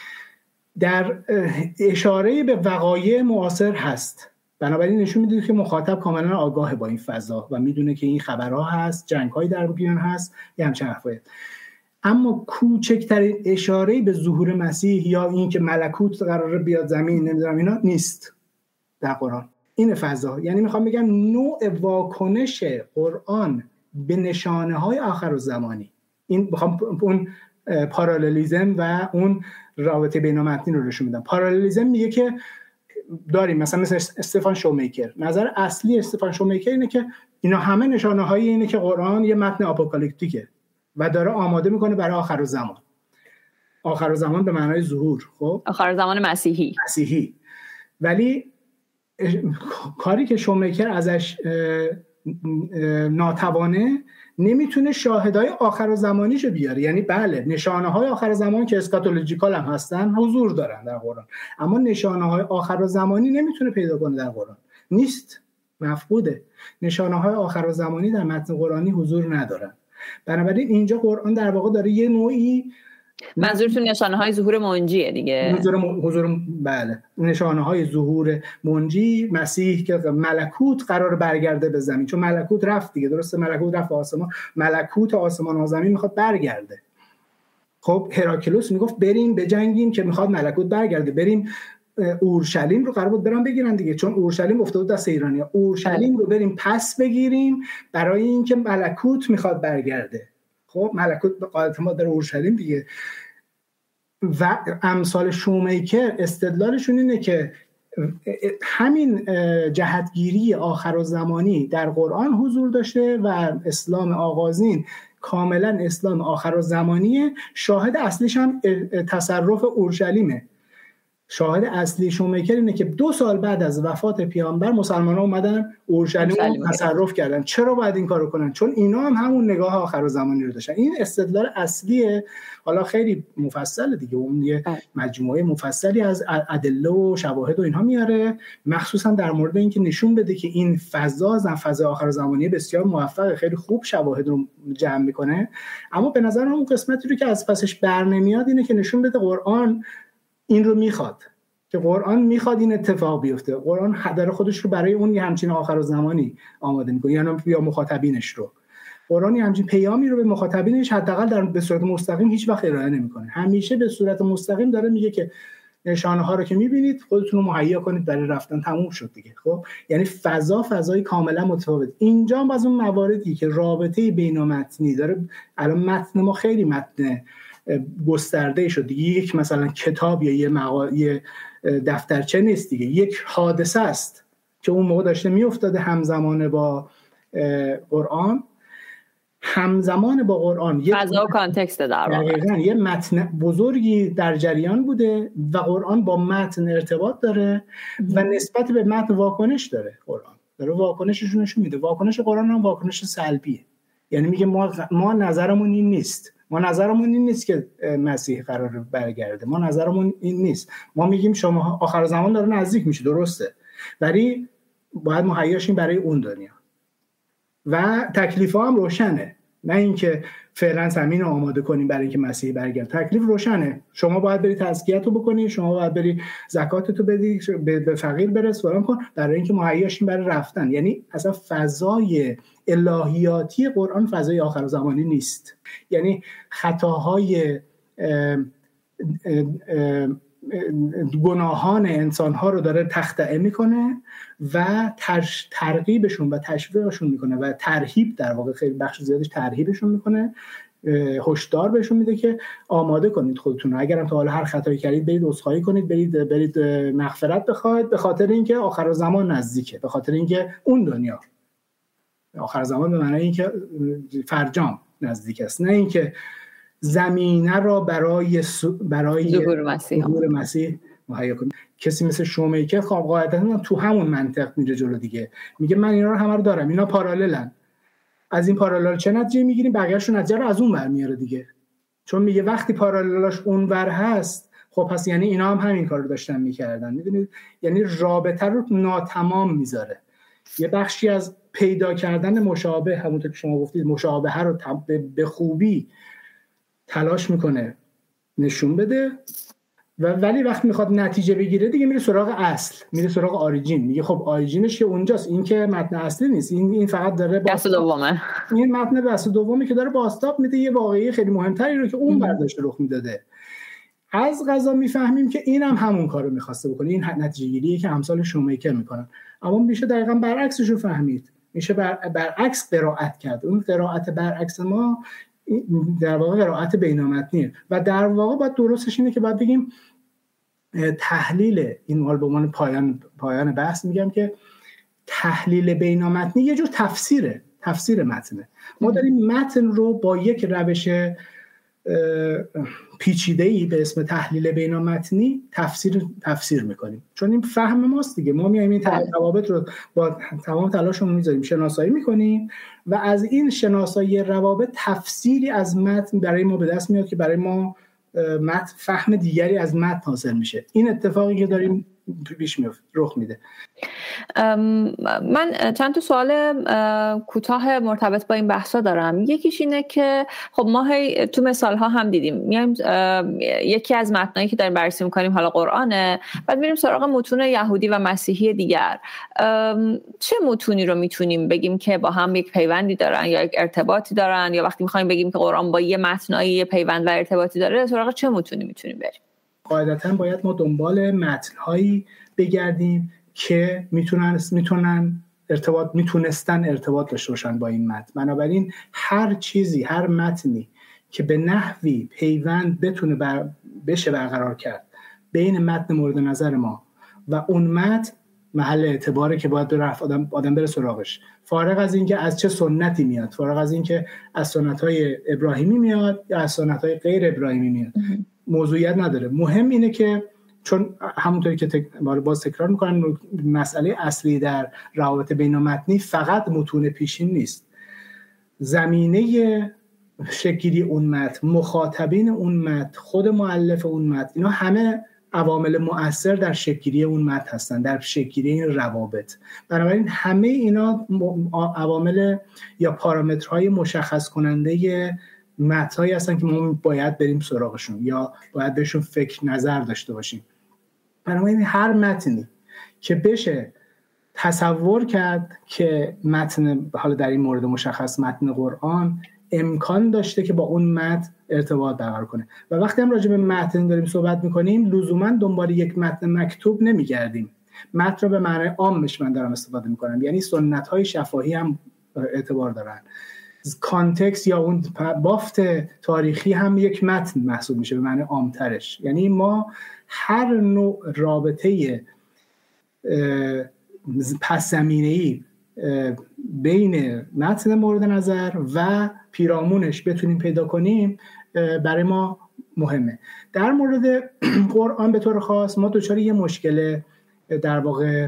در اشاره به وقایع معاصر هست. بنابراین نشون میده که مخاطب کاملا آگاه با این فضا و میدونه که این خبرها هست، جنگ‌های در بیان هست، یه همچین حرفایی. اما کوچکترین اشاره به ظهور مسیح یا این که ملکوت قراره بیاد زمین، نمیدونم اینا نیست در قرآن. این فضا، یعنی میخوام بگم نوع واکنش قرآن به نشانه‌های آخرالزمانی، این میخوام اون پارالیزم و اون رابطه بین‌المتنی رو نشون میدم. پارالیزم میگه که داریم مثلا استفان شومیکر، نظر اصلی استفان شومیکر اینه که اینا همه نشانه‌های اینه که قرآن یه متن آپوکالیپتیکه و داره آماده میکنه برای آخرالزمان. آخرالزمان به معنای ظهور، خب آخرالزمان مسیحی. ولی کاری که شومیکر ازش ناتوانه، نمیتونه شاهدای آخرالزمانیشو بیاره. یعنی بله نشانه‌های آخرالزمان که اسکاتولوژیکال هم هستن حضور دارن در قرآن، اما نشانه‌های آخرالزمانی نمیتونه پیدا کنه در قرآن، نیست، مفقوده. نشانه‌های آخرالزمانی در متن قرآنی حضور ندارن. بنابراین اینجا قرآن در واقع داره یه نوعی، منظورتون نشانه‌های ظهور منجیه دیگه؟ حضور بله، نشانه‌های ظهور منجی، مسیح که ملکوت قرار برگرده به زمین، چون ملکوت رفت دیگه، درسته، ملکوت رفت آسمان، ملکوت آسمان و زمین میخواد برگرده. خب هراکلوس میگفت بریم بجنگیم که میخواد ملکوت برگرده، بریم اورشلیم رو قرار بود برام بگیرن دیگه، چون اورشلیم افتاد دست ایرانی‌ها، اورشلیم رو بریم پس بگیریم برای اینکه ملکوت میخواد برگرده. خب ملکوت به قاعدت ما در اورشلیم دیگه. و امثال شومیکر استدلالشون اینه که همین جهتگیری آخرالزمانی در قرآن حضور داشته و اسلام آغازین کاملا اسلام آخرالزمانیه. شاهد اصلیش هم تصرف اورشلیمه. شاهد اصلی شومیکر اینه که 2 سال بعد از وفات پیامبر مسلمان‌ها اومدن اورشلیم رو تصرف کردن. چرا باید این کارو کنن؟ چون اینا هم همون نگاه آخرالزمانی رو داشتن. این استدلال اصلیه. حالا خیلی مفصله دیگه، اون یه مجموعه مفصلی از ادله و شواهد و اینها میاره، مخصوصا در مورد اینکه نشون بده که این فضا آخرالزمانی بسیار موفقه، خیلی خوب شواهد رو جمع میکنه. اما به نظر من اون قسمتی رو که از پسش برنمیاد اینه که نشون بده قرآن این رو میخواد، که قرآن میخواد این اتفاق بیفته. قرآن داره خودش رو برای اون یه همچین آخرالزمانی آماده میکنه، یعنی یا مخاطبینش رو. قرآن یه همچین پیامی رو به مخاطبینش حداقل به صورت مستقیم هیچ وقت ارائه نمیکنه. همیشه به صورت مستقیم داره میگه که نشانه ها رو که میبینید خودتون رو مهیا کنید برای رفتن، تموم شد دیگه. خب یعنی فضای کاملا متفاوت. اینجا هم از اون مواردی که رابطه بین متنی داره، الان متن ما خیلی متن گسترده شد دیگه، یک مثلا کتاب یا یه دفترچه نیست دیگه، یک حادثه است که اون موقع داشته میافتاده همزمان با قرآن، همزمان با قرآن فضا و کانتکست در واقع یه متن بزرگی در جریان بوده و قرآن با متن ارتباط داره و نسبت به متن واکنش داره. قرآن داره واکنشش نشون میده. واکنش قرآن هم واکنش سلبیه، یعنی میگه ما نظرمون این نیست. ما نظرمون این نیست که مسیح قراره برگرده. ما نظرمون این نیست. ما میگیم شما آخر زمان داره نزدیک میشه، درسته، ولی باید مهیاشیم برای اون دنیا و تکلیف‌ها هم روشنه. نه اینکه فعلا زمین رو آماده کنیم برای اینکه مسیح برگرده. تکلیف روشنه. شما باید بری تزکیه‌تو بکنی، شما باید بری زکاتتو بدی، به فقیر برس، فلان کن، برای اینکه مهیاشیم برای رفتن. یعنی اصلا فضای الهیاتی قرآن فضای آخرالزمانی نیست. یعنی خطاهای گناهان انسان‌ها رو داره تخطئه میکنه و ترغیبشون و تشویقشون میکنه و ترهیب، در واقع خیلی بخش زیادش ترهیبشون میکنه، هشدار بهشون میده که آماده کنید خودتون رو، اگرم تا حالا هر خطایی کردید برید عذرخواهی کنید، برید مغفرت بخواید، به خاطر اینکه آخر زمان نزدیکه، به خاطر اینکه اون دنیا آخر زمان به معنی اینکه فرجام نزدیک است، نه اینکه زمینه را برای ظهور مسیح مهیا کنید. کسی مثل شومیکر قاعدتا تو همون منطق میره جلو دیگه، میگه من اینا رو همه رو دارم، اینا پاراللن، از این پارالل چه نتیجه میگیریم؟ بقیه‌اش رو نتیجه رو از اون ور میاره دیگه، چون میگه وقتی پاراللاش اون ور هست خب پس یعنی اینا هم همین کار رو داشتن میکردن. میدونید یعنی رابطه رو ناتمام میذاره. یه بخشی از پیدا کردن مشابه، همونطور که شما گفتید، مشابهه رو به خوبی تلاش میکنه نشون بده ولی وقتی میخواد نتیجه بگیره دیگه میره سراغ اصل، میره سراغ آریجین. میگه خب آریجینش که اونجاست، این که متن اصلی نیست، این فقط داره دست دومه، این متن دست دومی که داره بازتاب میده یه واقعی خیلی مهمتری رو که اون برداشت رخ میداده. از قضا میفهمیم که اینم همون کارو میخواسته بکنه، این نتیجه گیریه که امثال شومیکر میکنن. اما میشه دقیقاً برعکسش رو فهمید، میشه برعکس قرائت کرد. اون قرائت برعکس ما در واقع قرائت بینامتنیه و در واقع باید درستش اینه که باید بگیم تحلیل این مال به عنوان پایان بحث میگم که تحلیل بینامتنی یه جور تفسیر متنه. ما داریم متن رو با یک روش پیچیده‌ای به اسم تحلیل بینامتنی تفسیر میکنیم، چون این فهم ماست دیگه. ما میایم این روابط رو با تمام تلاشمون میذاریم شناسایی میکنیم و از این شناسایی روابط تفسیری از متن برای ما به دست میاد که برای ما متن فهم دیگری از متن حاصل میشه. این اتفاقی که داریم پیش میفته، رخ میده. من چند تا سوال کوتاه مرتبط با این بحثا دارم. یکیش اینه که خب ما تو مثال ها هم دیدیم میایم یکی از متنایی که داریم بررسی میکنیم حالا قرآنه، بعد میریم سراغ متون یهودی و مسیحی دیگر. چه متونی رو میتونیم بگیم که با هم یک پیوندی دارن یا یک ارتباطی دارن، یا وقتی میخوایم بگیم که قرآن با یه متنایی یه پیوند و ارتباطی داره، سراغ چه متونی میتونیم بریم؟ قاعدتاً باید ما دنبال متن‌هایی بگردیم که میتونستن ارتباط داشته باشن با این متن. بنابراین هر چیزی، هر متنی که به نحوی پیوند بتونه بشه برقرار کرد بین متن مورد نظر ما و اون متن، محل اعتباره که باید آدم بره سراغش، فارغ از اینکه از چه سنتی میاد، فارغ از اینکه از سنت‌های ابراهیمی میاد یا از سنت‌های غیر ابراهیمی میاد، موضوعیت نداره. مهم اینه که چون همونطوری که باز تکرار میکنن، مسئله اصلی در روابط بین‌المتنی فقط متون پیشین نیست. زمینه شکلی اون متن، مخاطبین اون متن، خود مؤلف اون متن، اینا همه عوامل مؤثر در شکلی اون متن هستن، در شکلی این روابط. بنابراین همه اینا عوامل یا پارامترهای مشخص کننده متن‌هایی هستن که ما باید بریم سراغشون یا باید بهشون فکر نظر داشته باشیم. بنابراین هر متنی که بشه تصور کرد که متن، حالا در این مورد مشخص متن قرآن، امکان داشته که با اون متن ارتباط برقرار کنه. و وقتی هم راجع به متن داریم صحبت میکنیم، لزوما دنبال یک متن مکتوب نمیگردیم. متن رو به معنای عامش من دارم استفاده میکنم، یعنی سنت‌های شفاهی هم اعتبار دارن. کانتکست یا اون بافت تاریخی هم یک متن محسوب میشه به معنی عامترش. یعنی ما هر نوع رابطه پس زمینه‌ای بین متن مورد نظر و پیرامونش بتونیم پیدا کنیم برای ما مهمه. در مورد قرآن به طور خاص ما دچار یه مشکل در واقع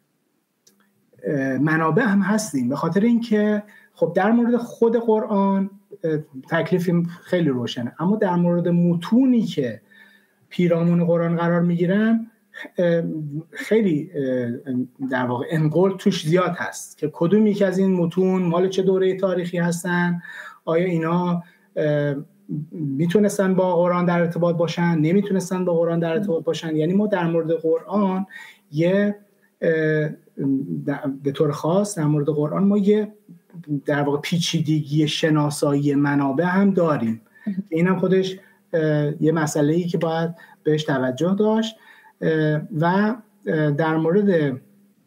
منابع هم هستیم، به خاطر اینکه خب در مورد خود قرآن تکلیف خیلی روشنه، اما در مورد متونی که پیرامون قرآن قرار میگیرن خیلی در واقع انقل توش زیاد هست که کدوم یک از این متون مال چه دوره تاریخی هستن، آیا اینا میتونستن با قرآن در ارتباط باشن، نمیتونستن با قرآن در ارتباط باشن. یعنی ما در مورد قرآن به طور خاص در مورد قرآن ما یه در واقع پیچیدگی شناسایی منابع هم داریم. این هم خودش یه مسئله‌ای که باید بهش توجه داشت. و در مورد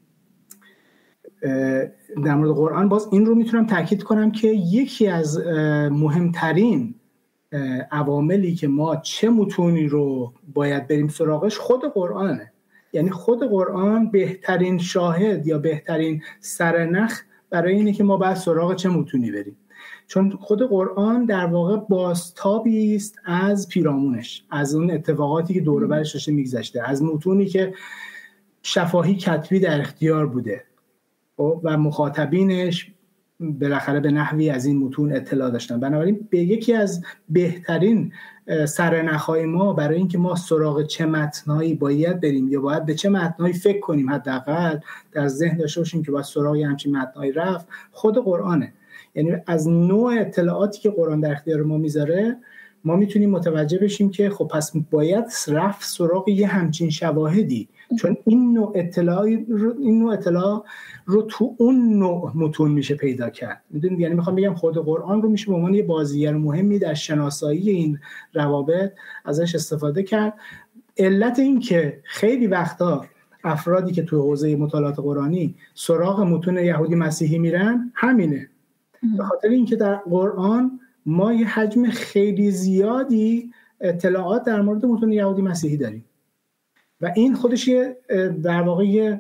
قرآن باز این رو میتونم تاکید کنم که یکی از مهمترین عواملی که ما چه متونی رو باید بریم سراغش خود قرآنه. یعنی خود قرآن بهترین شاهد یا بهترین سرنخ برای اینه که ما باید سراغ چه متونی بریم، چون خود قرآن در واقع بازتابی است از پیرامونش، از اون اتفاقاتی که دور و برش داشته میگذشته، از متونی که شفاهی کتبی در اختیار بوده و مخاطبینش بالاخره به نحوی از این متون اطلاع داشتن. بنابراین به یکی از بهترین سرنخ‌های ما برای اینکه ما سراغ چه متنایی باید بریم یا باید به چه متنایی فکر کنیم، حداقل در ذهن داشته باشیم که باید سراغ همچین متنایی رفت، خود قرآنه. یعنی از نوع اطلاعاتی که قرآن در اختیار ما میذاره ما میتونیم متوجه بشیم که خب پس باید رفت سراغ یه همچین شواهدی، چون این نوع اطلاع رو تو اون نوع متون میشه پیدا کرد. میدونید، یعنی میخوام بگم خود قرآن رو میشه به عنوان یه بازیگر مهمی در شناسایی این روابط ازش استفاده کرد. علت این که خیلی وقتا افرادی که تو حوزه مطالعات قرآنی سراغ متون یهودی مسیحی میرن همینه، به خاطر اینکه در قرآن ما یه حجم خیلی زیادی اطلاعات در مورد متون یهودی مسیحی داریم و این خودش در واقع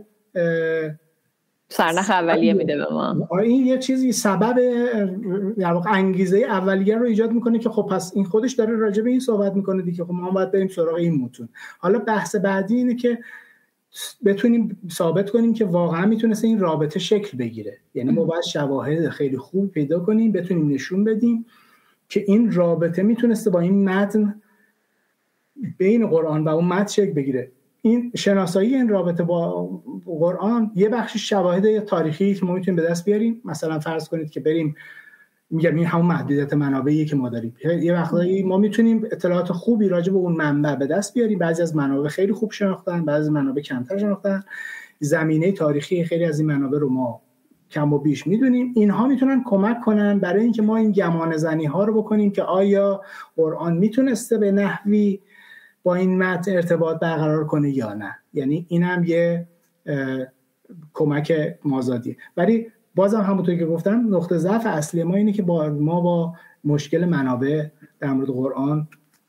سرنخ اولیه میده به ما. این یه چیزی سبب در واقع انگیزه اولیه رو ایجاد میکنه که خب پس این خودش داره راجع به این صحبت میکنه دیگه، خب ما باید بریم سراغ این متون. حالا بحث بعدی اینه که بتونیم ثابت کنیم که واقعا میتونسته این رابطه شکل بگیره. یعنی ما باید شواهد خیلی خوب پیدا کنیم، بتونیم نشون بدیم که این رابطه میتونسته با این متن بین قرآن و اون متن شکل بگیره. این شناسایی این رابطه با قرآن یه بخش شواهد تاریخی که ما میتونیم به دست بیاریم. مثلا فرض کنید که بریم، میگم این همون محدودیت منابعی که ما داریم، یه وقتایی ما میتونیم اطلاعات خوبی راجع به اون منبع به دست بیاریم. بعضی از منابع خیلی خوب شناختن، بعضی از منابع کمتر شناختن، زمینه تاریخی خیلی از این منابع رو ما کم و بیش میدونیم. اینها میتونن کمک کنن برای اینکه ما این گمان زنی ها رو بکنیم که آیا قرآن میتونسته به نحوی با این متن ارتباط برقرار کنه یا نه. یعنی این هم یه کمک مازادیه. ولی بازم همونطور که گفتم نقطه ضعف اصلی ما اینه که ما با مشکل منابع در مورد قرآن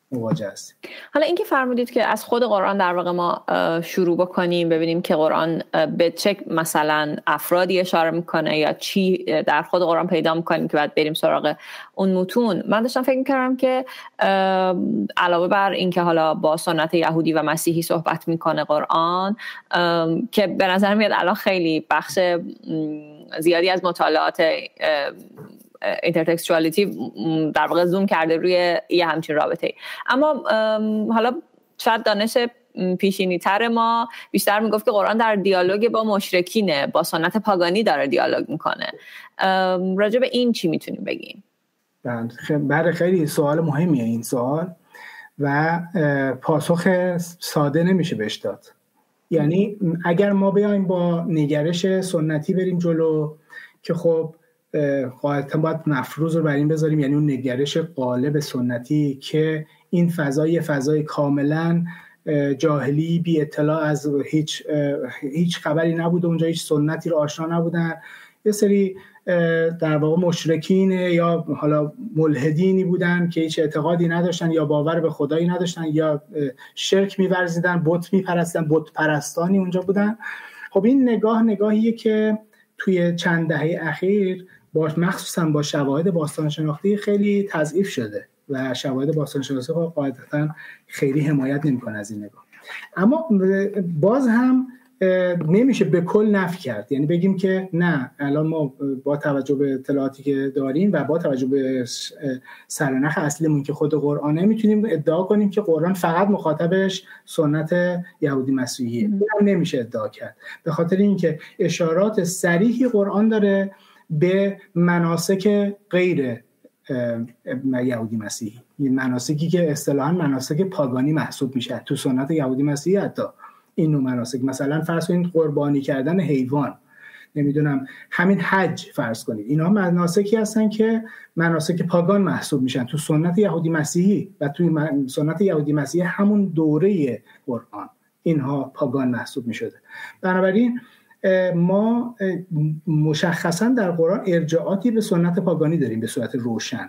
مواجه هستیم. حالا اینکه فرمودید که از خود قرآن در واقع ما شروع بکنیم ببینیم که قرآن به چه مثلا افرادی اشاره میکنه یا چی در خود قرآن پیدا میکنیم که بعد بریم سراغ اون متون. من داشتم فکر میکردم که علاوه بر اینکه حالا با سنت یهودی و مسیحی صحبت میکنه قرآن، که به نظر میاد الان خیلی بخش زیادی از مطالعات اینترتکستوالیتی در واقع زوم کرده روی یه همچین رابطه، اما حالا شاید دانش پیشینی تر ما بیشتر میگفت که قرآن در دیالوگ با مشرکینه، با سنت پاگانی داره دیالوگ میکنه. راجع به این چی میتونیم بگیم؟ بله خیلی سوال مهمیه این سوال و پاسخ ساده نمیشه بهش داد. یعنی اگر ما بیایم با نگرش سنتی بریم جلو که خب قاعدتا باید مفروض رو بر این بذاریم، یعنی اون نگرش غالب سنتی که این فضای کاملا جاهلی، بی اطلاع از هیچ خبری نبوده اونجا، هیچ سنتی رو آشنا نبودن، یه سری در واقع مشرکین یا حالا ملحدینی بودن که هیچ اعتقادی نداشتن یا باور به خدایی نداشتن یا شرک می‌ورزیدن، بت می‌پرستن، بت پرستانی اونجا بودن. خب این نگاهیه که توی چند دهه اخیر مخصوصا با شواهد باستانشناختی خیلی تضعیف شده و شواهد باستانشناختی قاعدتاً خیلی حمایت نمی‌کنه از این نگاه. اما باز هم نمیشه به کل نفی کرد، یعنی بگیم که نه الان ما با توجه به اطلاعاتی که داریم و با توجه به سرنخ اصلیمون که خود قرآنه میتونیم ادعا کنیم که قرآن فقط مخاطبش سنت یهودی مسیحیه. این هم نمیشه ادعا کرد، به خاطر اینکه اشارات صریحی قرآن داره به مناسک غیر یهودی مسیحی، این مناسکی که اصطلاحاً مناسک پاگانی محسوب میشه تو سنت یهودی مسیحی. حتی این نوع مناسک مثلا فرض کنید قربانی کردن حیوان، نمیدونم همین حج فرض کنید، اینا مناسکی هستن که مناسک پاگان محسوب میشن تو سنت یهودی مسیحی و توی سنت یهودی مسیحی همون دوره قرآن اینها پاگان محسوب میشده. بنابراین ما مشخصا در قرآن ارجاعاتی به سنت پاگانی داریم به صورت روشن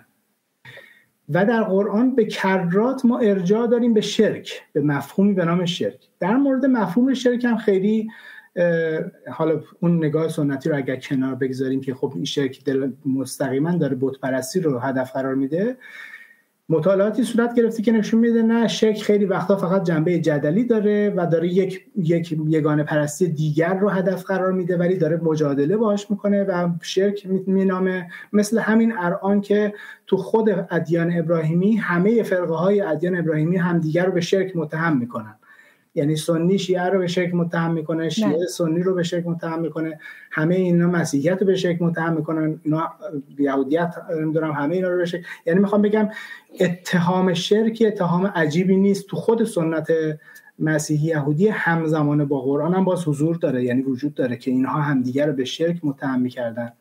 و در قرآن به کرات ما ارجاع داریم به شرک، به مفهومی به نام شرک. در مورد مفهوم شرک هم خیلی حالا اون نگاه سنتی رو اگر کنار بگذاریم که خب این شرک مستقیما داره بت پرستی رو هدف قرار میده، مطالعاتی صورت گرفته که نشون میده نه، شرک خیلی وقتا فقط جنبه جدلی داره و داره یک یگانه پرستی دیگر رو هدف قرار میده ولی داره مجادله باهاش میکنه و شرک مینامه مثل همین الان که تو خود ادیان ابراهیمی همه فرقه های ادیان ابراهیمی همدیگر رو به شرک متهم میکنن. یعنی سنی شیعه رو به شرک متهم میکنه، شیعه سنی رو به شرک متهم میکنه، همه اینا مسیحیت رو به شرک متهم میکنن، اینا یهودیت نمیدونم همه اینا رو به شرک. یعنی میخوام بگم اتهام شرک اتهام عجیبی نیست، تو خود سنت مسیحی یهودی همزمان با قرآن هم باز حضور داره، یعنی وجود داره که اینها همدیگر رو به شرک متهم میکردن.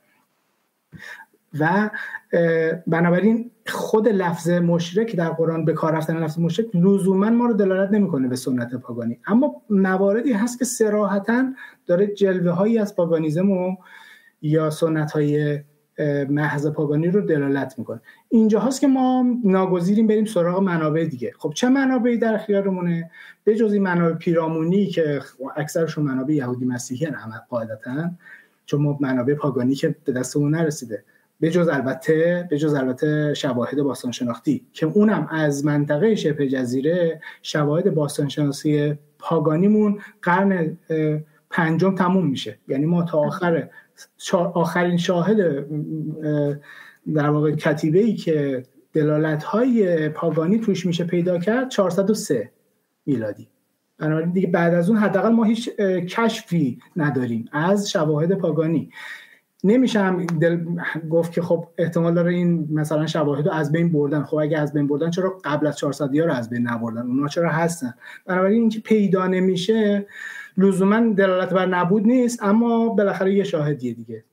و بنابراین خود لفظ مشرک در قرآن به کار رفتن لفظ مشرک لزوما ما رو دلالت نمیکنه به سنت پاگانی، اما مواردی هست که صراحتا داره جلوه هایی از پاگانیزم و یا سنت های محض پاگانی رو دلالت میکنه. اینجا هست که ما ناگزیریم بریم سراغ منابع دیگه. خب چه منابعی در اختیارمونه به جز این منابع پیرامونی که اکثرشون منابع یهودی مسیحی ان قاعدتاً، چون ما منابع پاگانی که به دستمون نرسیده، به جز البته شواهد باستانشناختی که اونم از منطقه شبه جزیره. شواهد باستانشناسی پاگانیمون قرن 5 تموم میشه، یعنی ما تا آخرین شاهد در واقع کتیبه‌ای که دلالت‌های پاگانی توش میشه پیدا کرد 403 میلادی. بنابراین دیگه بعد از اون حداقل ما هیچ کشفی نداریم از شواهد پاگانی. نمیشم گفت که خب احتمال داره این مثلا شواهد رو از بین بردن. خب اگه از بین بردن چرا قبل از 400 رو از بین نبردن؟ اونا چرا هستن؟ بنابراین اینکه پیدا نمیشه لزوما دلالت بر نبود نیست، اما بالاخره یه شاهدیه دیگه.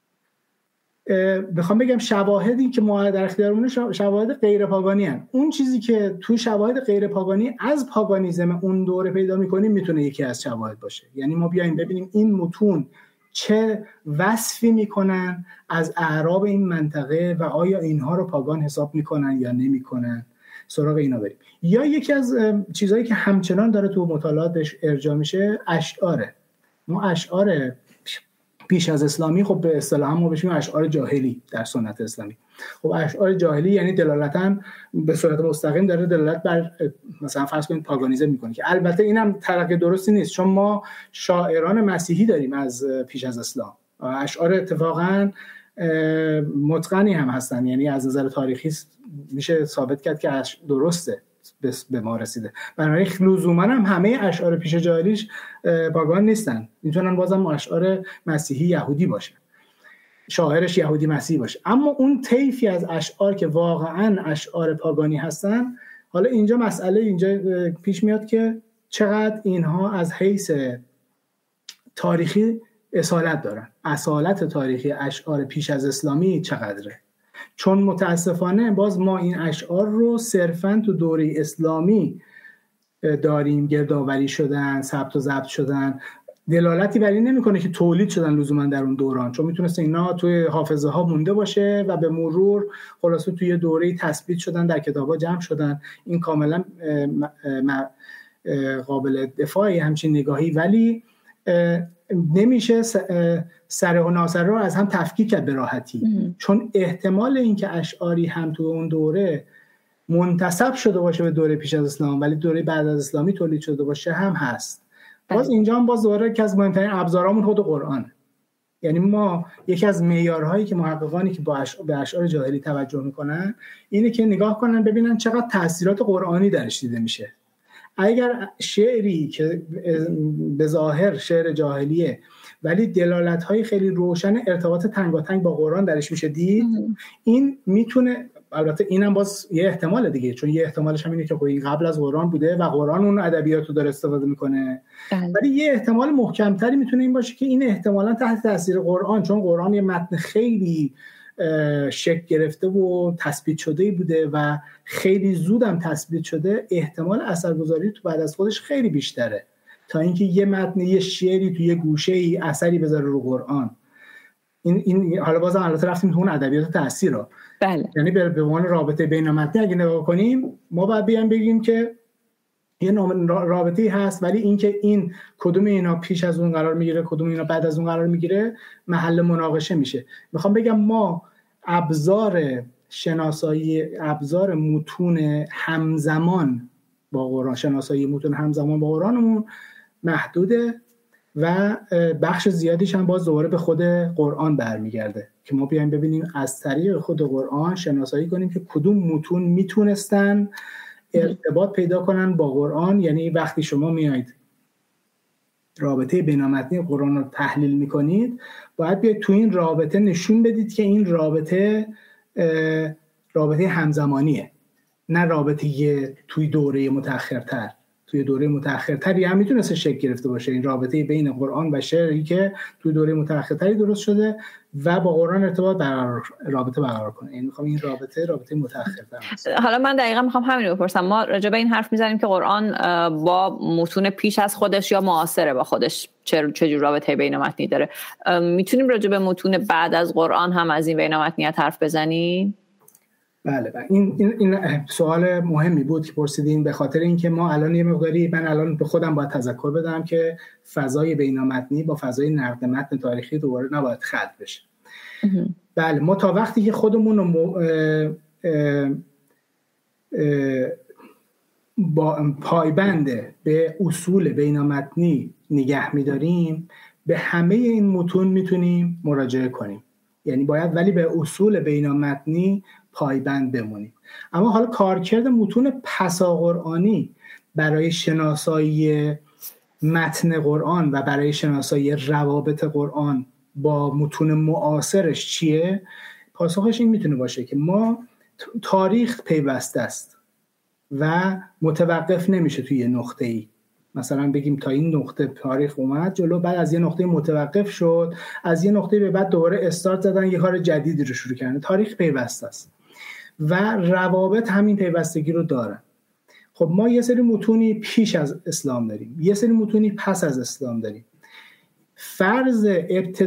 بخوام بگم شواهدی که ما در اختیارمونه شواهد غیر پاگانی هستند. اون چیزی که تو شواهد غیر پاگانی از پاگانیزم اون دوره پیدا می‌کنیم میتونه یکی از شواهد باشه. یعنی ما بیایم ببینیم این متون چه وصفی میکنن از اعراب این منطقه و آیا اینها رو پاگان حساب میکنن یا نمیکنن، سراغ اینا بریم. یا یکی از چیزهایی که همچنان داره تو مطالعات بهش ارجاع میشه اشعاره. ما اشعار پیش از اسلامی خب به اصطلاح ما بهش میگیم اشعار جاهلی در سنت اسلامی. خب اشعار جاهلی یعنی دلالتاً به صورت مستقیم داره دلالت بر مثلا فرض کنید پاگانیزم میکنه، که البته اینم ترقی درستی نیست، چون ما شاعران مسیحی داریم از پیش از اسلام. اشعار اتفاقاً متقنی هم هستن، یعنی از نظر تاریخی میشه ثابت کرد که درسته به ما رسیده. بنابراین لزوما هم همه اشعار پیش جاهلیش پاگان نیستن، میتونن بازم اشعار مسیحی یهودی باشه، شاعرش یهودی مسیحی باشه. اما اون طیفی از اشعار که واقعا اشعار پاگانی هستن، حالا اینجا مسئله اینجا پیش میاد که چقدر اینها از حیث تاریخی اصالت دارن. اصالت تاریخی اشعار پیش از اسلامی چقدره؟ چون متاسفانه باز ما این اشعار رو صرفاً تو دوره اسلامی داریم، گردآوری شدن، ثبت و ضبط شدن، دلالتی بر این نمیکنه که تولید شدن لزوما در اون دوران، چون میتونست اینا توی حافظه ها مونده باشه و به مرور خلاصه توی دوره تثبیت شدن، در کتابا جمع شدن. این کاملا قابل دفاعی همچین نگاهی، ولی نمیشه سره و ناسره رو از هم تفکیک کرد به راحتی. چون احتمال این که اشعاری هم تو اون دوره منتسب شده باشه به دوره پیش از اسلام ولی دوره بعد از اسلامی تولید شده باشه هم هست. باز اینجا هم باز دوره که از مهمترین ابزارامون خود قرآن. یعنی ما یکی از معیارهایی که محققانی که به اشعار جاهلی توجه میکنن اینه که نگاه کنن ببینن چقدر تأثیرات قرآنی درش دیده میشه. اگر شعری که به ظاهر شعر جاهلیه ولی دلالت‌های خیلی روشن ارتباط تنگاتنگ با قرآن درش میشه دید، این میتونه، البته اینم باز یه احتمال دیگه، چون یه احتمالش هم اینه که این قبل از قرآن بوده و قرآن اون ادبیاتو داره استفاده میکنه، ولی یه احتمال محکمتری میتونه این باشه که این احتمالاً تحت تاثیر قرآن، چون قرآن یه متن خیلی شکل گرفته و تثبیت شده بوده و خیلی زودم تثبیت شده، احتمال اثرگذاری تو بعد از خودش خیلی بیشتره تا اینکه یه متن یه شعری تو یه گوشه‌ای اثری بذاره رو قرآن. این حالا بازم البته رفتیم تو اون ادبیات تاثیر رو، بله، یعنی به عنوان رابطه بین‌المتنی اگه نگاه کنیم ما باید بگیم که یه رابطه‌ای هست، ولی اینکه این کدوم اینا پیش از اون قرار میگیره کدوم اینا بعد از اون قرار میگیره محل مناقشه میشه. میخوام بگم ما ابزار شناسایی، ابزار متون همزمان با قرآن، شناسایی متون همزمان با قرآنمون محدوده و بخش زیادیش هم باز دوباره به خود قرآن برمیگرده که ما بیایم ببینیم از طریق خود قرآن شناسایی کنیم که کدوم متون میتونستن ارتباط پیدا کنن با قرآن. یعنی وقتی شما میایید رابطه بین‌المتنی قرآن رو تحلیل میکنید باید بیاید تو این رابطه نشون بدید که این رابطه همزمانیه، نه رابطه توی دوره متأخرتر. توی دوره متأخرتری هم میتونست شکل گرفته باشه این رابطه بین قرآن و شعری که توی دوره متأخرتری درست شده و با قرآن رابطه برقرار کنه. یعنی میخوام این رابطه متأخرتر است. حالا من دقیقاً میخوام همین رو بپرسم. ما راجع به این حرف میزنیم که قرآن با متون پیش از خودش یا معاصره با خودش چه جور رابطه بین‌المتنی داره. میتونیم راجع به متون بعد از قرآن هم از این بین‌المتنیت حرف بزنیم؟ بله این سوال مهمی بود که پرسیدین، به خاطر اینکه ما الان یه مقداری، من الان به خودم باید تذکر بدم که فضای بین‌المتنی با فضای نقد متن تاریخی دوباره نباید خلط بشه. بله، ما تا وقتی که خودمون رو با پایبند به اصول بین‌المتنی نگه می‌داریم به همه این متون میتونیم مراجعه کنیم، یعنی باید ولی به اصول بین‌المتنی پایبند بمونیم. اما حالا کارکرد متون پساقرآنی برای شناسایی متن قرآن و برای شناسایی روابط قرآن با متون معاصرش چیه؟ پاسخش این میتونه باشه که ما تاریخ پیوسته است و متوقف نمیشه توی یه نقطه‌ای. مثلا بگیم تا این نقطه تاریخ اومد جلو، بعد از یه نقطه متوقف شد، از یه نقطه به بعد دوباره استارت زدن یه کار جدیدی رو شروع کردن. تاریخ پیوسته است و روابط همین پیوستگی رو دارن. خب ما یه سری متونی پیش از اسلام داریم، یه سری متونی پس از اسلام داریم. فرض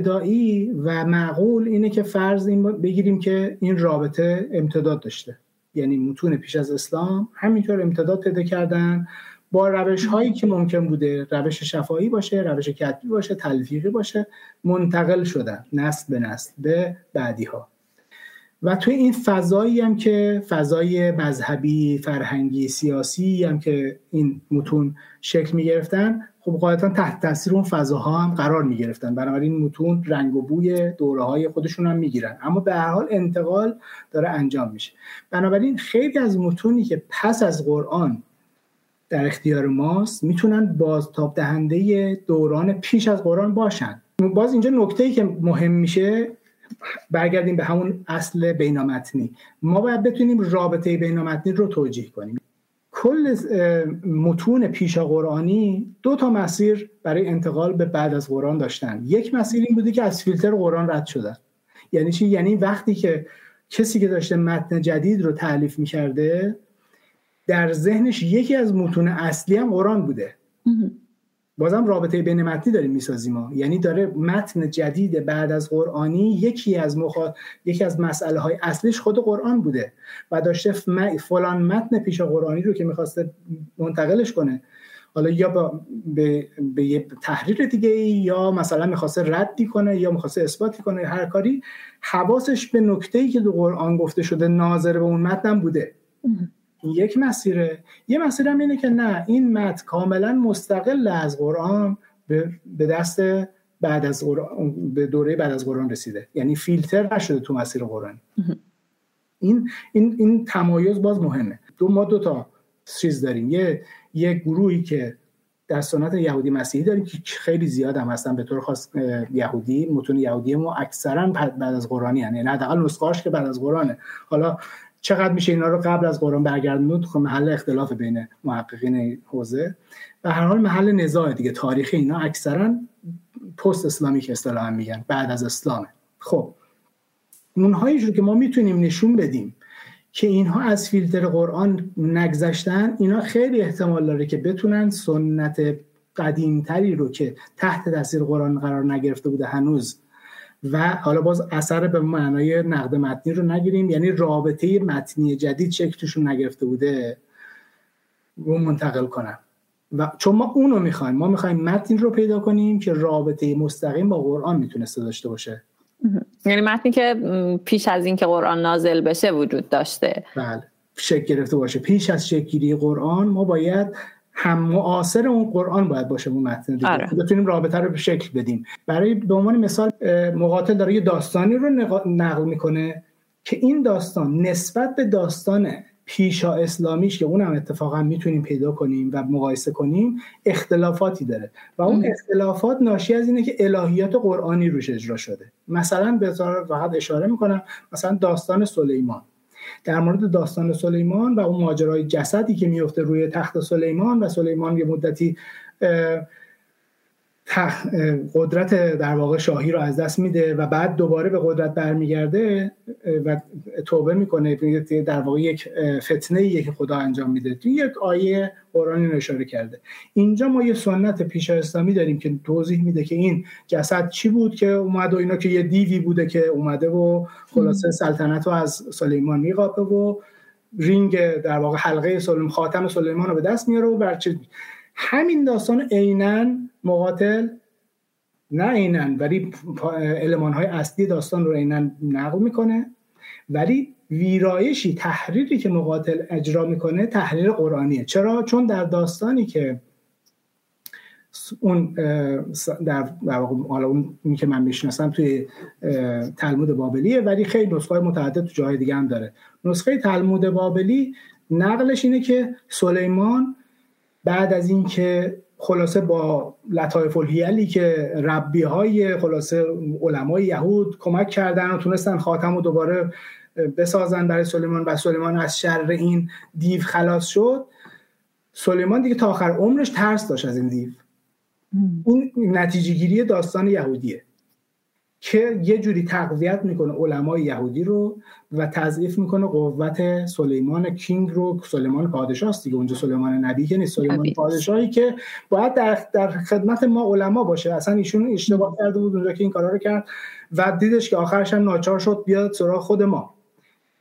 ابتدایی و معقول اینه که فرض این بگیریم که این رابطه امتداد داشته، یعنی متون پیش از اسلام همینطور امتداد پیدا کردن با روش هایی که ممکن بوده، روش شفاهی باشه، روش کتبی باشه، تلفیقی باشه، منتقل شدن نسل به نسل به بعدی ها. و توی این فضایی هم که فضای مذهبی، فرهنگی، سیاسی هم که این متون شکل می گرفتن، خب قاعدتا تحت تاثیر اون فضاها هم قرار می گرفتن، بنابراین متون رنگ و بوی دوره‌های خودشون هم می گیرن، اما به هر حال انتقال داره انجام میشه. بنابراین خیلی از متونی که پس از قرآن در اختیار ماست میتونن بازتاب دهنده دوران پیش از قرآن باشن. باز اینجا نکته‌ای که مهم میشه، برگردیم به همون اصل بینامتنی. ما باید بتونیم رابطه بینامتنی رو توجیه کنیم. کل متون پیش قرآنی 2 مسیر برای انتقال به بعد از قرآن داشتن. یک مسیر این بوده که از فیلتر قرآن رد شدن. یعنی چی؟ یعنی وقتی که کسی که داشته متن جدید رو تألیف می‌کرده، در ذهنش یکی از متون اصلی هم قرآن بوده. بازم رابطه بین متنی داریم میسازیم ما، یعنی داره متن جدید بعد از قرآنی یکی از مسئله های اصلیش خود قرآن بوده و داشته فلان متن پیش قرآنی رو که میخواسته منتقلش کنه، حالا یا به یه تحریر دیگه یا مثلا میخواسته ردی کنه یا میخواسته اثباتی کنه، هر کاری حواسش به نکته‌ای که در قرآن گفته شده ناظر به اون متن بوده. این یک مسیره. یه مسیر هم اینه که نه، این متن کاملا مستقل از قرآن به دست بعد از قرآن، به دوره بعد از قرآن رسیده، یعنی فیلتر نشده تو مسیر قرآن. این تمایز باز مهمه. ما 2 چیز داریم، یه گروهی که در سنت یهودی مسیحی داریم که خیلی زیاد هم هستن، به طور خاص یهودی، متون یهودی ما اکثرا بعد از قرآنی هستن، یعنی حداقل نسخه‌اش که بعد از قرآنه. حالا چقدر میشه اینا رو قبل از قرآن برگردوند، خب محل اختلاف بین محققین حوزه، به هر حال محل نزاع دیگه. تاریخ اینا اکثرا پست اسلامیک اصطلاحاً میگن، بعد از اسلامه. خب اونهایی رو که ما میتونیم نشون بدیم که اینها از فیلتر قرآن نگذشتن، اینا خیلی احتمال داره که بتونن سنت قدیمتری رو که تحت تاثیر قرآن قرار نگرفته بوده هنوز، و حالا باز اثر به معنای نقد متنی رو نگیریم، یعنی رابطه متنی جدید شکلشون نگرفته بوده، رو منتقل کنن. و چون ما اونو میخوایم، ما میخوایم متن رو پیدا کنیم که رابطه مستقیم با قرآن میتونسته داشته باشه. یعنی متنی که پیش از این که قرآن نازل بشه وجود داشته. بله، شکل گرفته باشه. پیش از شکل گیری قرآن ما باید هم معاصر اون قرآن باید باشه اون متن دیگه، بتونیم رابطه رو به شکل بدیم. برای به عنوان مثال مقاتل داره یه داستانی رو نقل میکنه که این داستان نسبت به داستان پیشا اسلامیش که اونم اتفاقا میتونیم پیدا کنیم و مقایسه کنیم اختلافاتی داره و اون اختلافات ناشی از اینه که الهیات قرآنی روش اجرا شده. مثلا به طور فقط اشاره میکنم، مثلا داستان سلیمان، در مورد داستان سلیمان و اون ماجرای جسدی که میفته روی تخت سلیمان و سلیمان یه مدتی قدرت در واقع شاهی رو از دست میده و بعد دوباره به قدرت برمیگرده و توبه میکنه، در واقع یک فتنه‌ایه که خدا انجام میده. تو یک آیه قرآنی اشاره کرده. اینجا ما یه سنت پیش اسلامی داریم که توضیح میده که این جسد چی بود که اومد و اینا، که یه دیوی بوده که اومده و خلاصه سلطنت رو از سلیمان میقاپه و رینگ در واقع حلقه سلیمان، خاتم سلیمان رو به دست میاره و برچه. همین داستان عیناً مقاتل، نه عیناً ولی المان‌های اصلی داستان رو عیناً نقل میکنه، ولی ویرایشی، تحریری که مقاتل اجرا میکنه تحریر قرآنیه. چرا؟ چون در داستانی که اون در واقع حالا اون که من میشناسم توی تلمود بابلیه، ولی خیلی نسخه‌های متعدد تو جاهای دیگه هم داره. نسخه تلمود بابلی نقلش اینه که سلیمان بعد از این که خلاصه با لطایف الحیلی که ربی‌های خلاصه علمای یهود کمک کردن و تونستن خاتم رو دوباره بسازن برای سلیمان و سلیمان از شر این دیو خلاص شد، سلیمان دیگه تا آخر عمرش ترس داشت از این دیو. اون نتیجه گیری داستان یهودیه که یه جوری تقویت میکنه علمای یهودی رو و تضعیف میکنه قوت سلیمان کینگ رو. سلیمان پادشاه است دیگه، اونجا سلیمان نبی که نیست، سلیمان پادشاهی که باید در خدمت ما علما باشه. اصلا ایشون اشتباه کرده بود اونجا که این کارا رو کرد و دیدش که آخرش هم ناچار شد بیاد سراغ خود ما.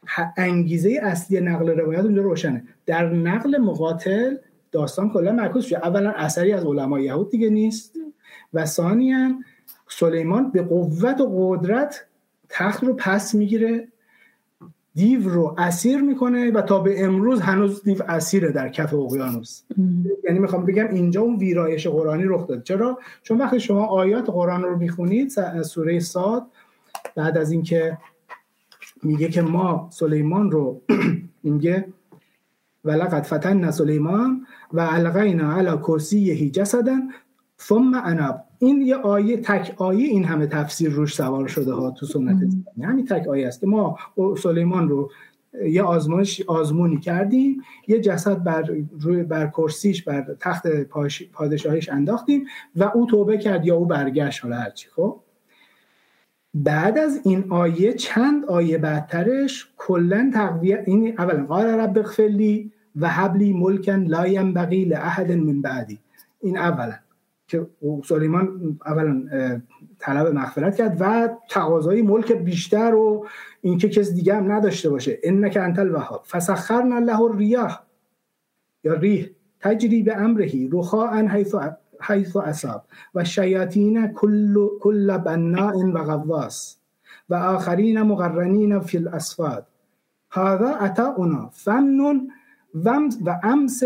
انگیزه اصلی نقل روایت اونجا روشنه. در نقل مقاتل داستان کلا معکوس شده. اولا اثری از علمای یهود دیگه نیست و ثانیاً سلیمان به قوت و قدرت تخت رو پس میگیره، دیو رو اسیر میکنه و تا به امروز هنوز دیو اسیره در کف اقیانوس. یعنی میخوام بگم اینجا اون ویرایش قرآنی رخ داد. چرا؟ چون وقتی شما آیات قرآن رو میخونید، سوره صاد بعد از اینکه میگه که ما سلیمان رو میگه ولقد فتنا سلیمان و القینا علی کرسیه جسدا ثم اناب. این یه آیه، تک آیه این همه تفسیر روش سوار شده ها تو سنت اسلامی. همین تک آیه است که ما سلیمان رو یه آزمونی کردیم، یه جسد بر کرسیش، بر تخت پادشاهیش انداختیم و او توبه کرد یا او برگشت، حالا هرچی. خب بعد از این آیه چند آیه بعدترش کلن تقویه این اولا قال رب اغفر لی و هب لی ملکا لا ینبغی لاحد من بعدی. این اولا که سلیمان اولا طلب مغفرت کرد و تقاضای ملک بیشتر و اینکه کس دیگه هم نداشته باشه. انک انت الوهاب فسخرنا له الریاح یا ریح تجری بامره رخاء حیث اصاب و شیاطین کل بناء و غواص و آخرین مقرنین فی الاسفاد هذا عطاؤنا فمنن و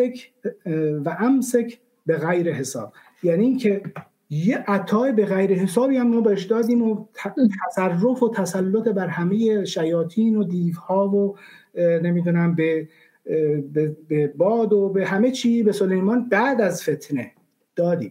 امسک به غیر حساب. یعنی این که یه عطای به غیر حسابی هم ما بهش دادیم و تصرف و تسلط بر همه شیاطین و دیوها و نمیدونم به باد و به همه چی به سلیمان بعد از فتنه دادیم.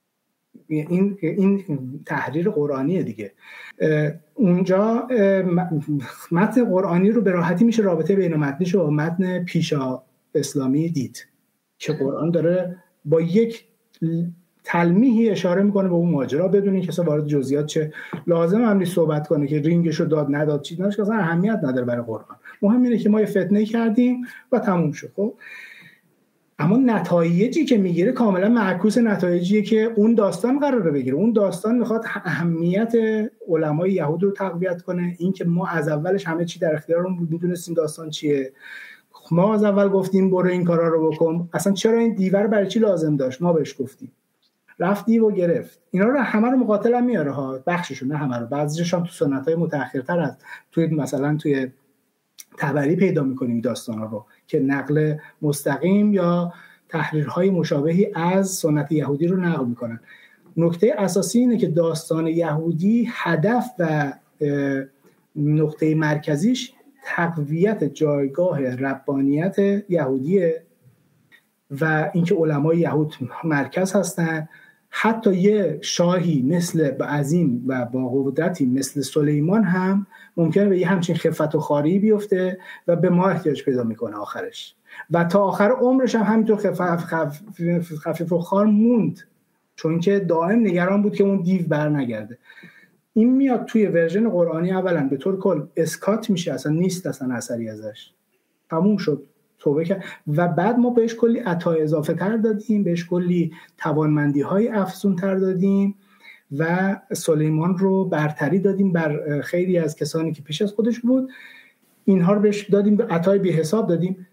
این تحریر قرآنیه دیگه. اونجا متن قرآنی رو به راحتی میشه رابطه بین متنش و متن پیشا اسلامی دید که قرآن داره با یک تلمیحی اشاره میکنه به اون ماجرا بدون اینکه اصلا وارد جزئیات چه لازم هم نیست صحبت کنه که رینگشو داد نداد چیز نشه، اصلا اهمیت نداره برای قرآن. مهم اینه که ما یه فتنه کردیم و تموم شد. خب اما نتایجی که میگیره کاملا معکوس نتایجیه که اون داستان قراره بگیره. اون داستان میخواد اهمیت علمای یهود رو تقویت کنه، این که ما از اولش همه چی در اختیارمون بود، میدونستیم داستان چیه، ما از اول گفتیم برو این کارا رو بکن، اصلا چرا این دیور برای چی لازم داشت، ما بهش گفتیم، رفت دیو و گرفت. اینا رو همه رو مقاتل هم میاره ها، بخششون، نه همه رو، بعضیش هم تو سنت‌های متأخرتر از توی طبری پیدا می‌کنیم داستانا رو که نقل مستقیم یا تحریرهای مشابهی از سنت یهودی رو نقل می‌کنن. نکته اساسی اینه که داستان یهودی هدف و نقطه مرکزیش تقویت جایگاه ربانیت یهودیه و اینکه علمای یهود مرکز هستن. حتی یه شاهی مثل عظیم و با قدرتی مثل سلیمان هم ممکنه به یه همچین خفت و خاری بیفته و به ما احتیاج پیدا میکنه آخرش، و تا آخر عمرش هم همینطور خفیف و خار موند، چون که دائم نگران بود که اون دیو بر نگرده. این میاد توی ورژن قرآنی اولا به طور کل اسکات میشه، اصلا نیست اصلا اثری ازش، تموم شد، توبه کرد. و بعد ما بهش کلی عطا اضافه تر دادیم، بهش کلی توانمندی های افزون تر دادیم و سلیمان رو برتری دادیم بر خیلی از کسانی که پیش از خودش بود. اینها رو بهش دادیم، به عطای بی حساب دادیم.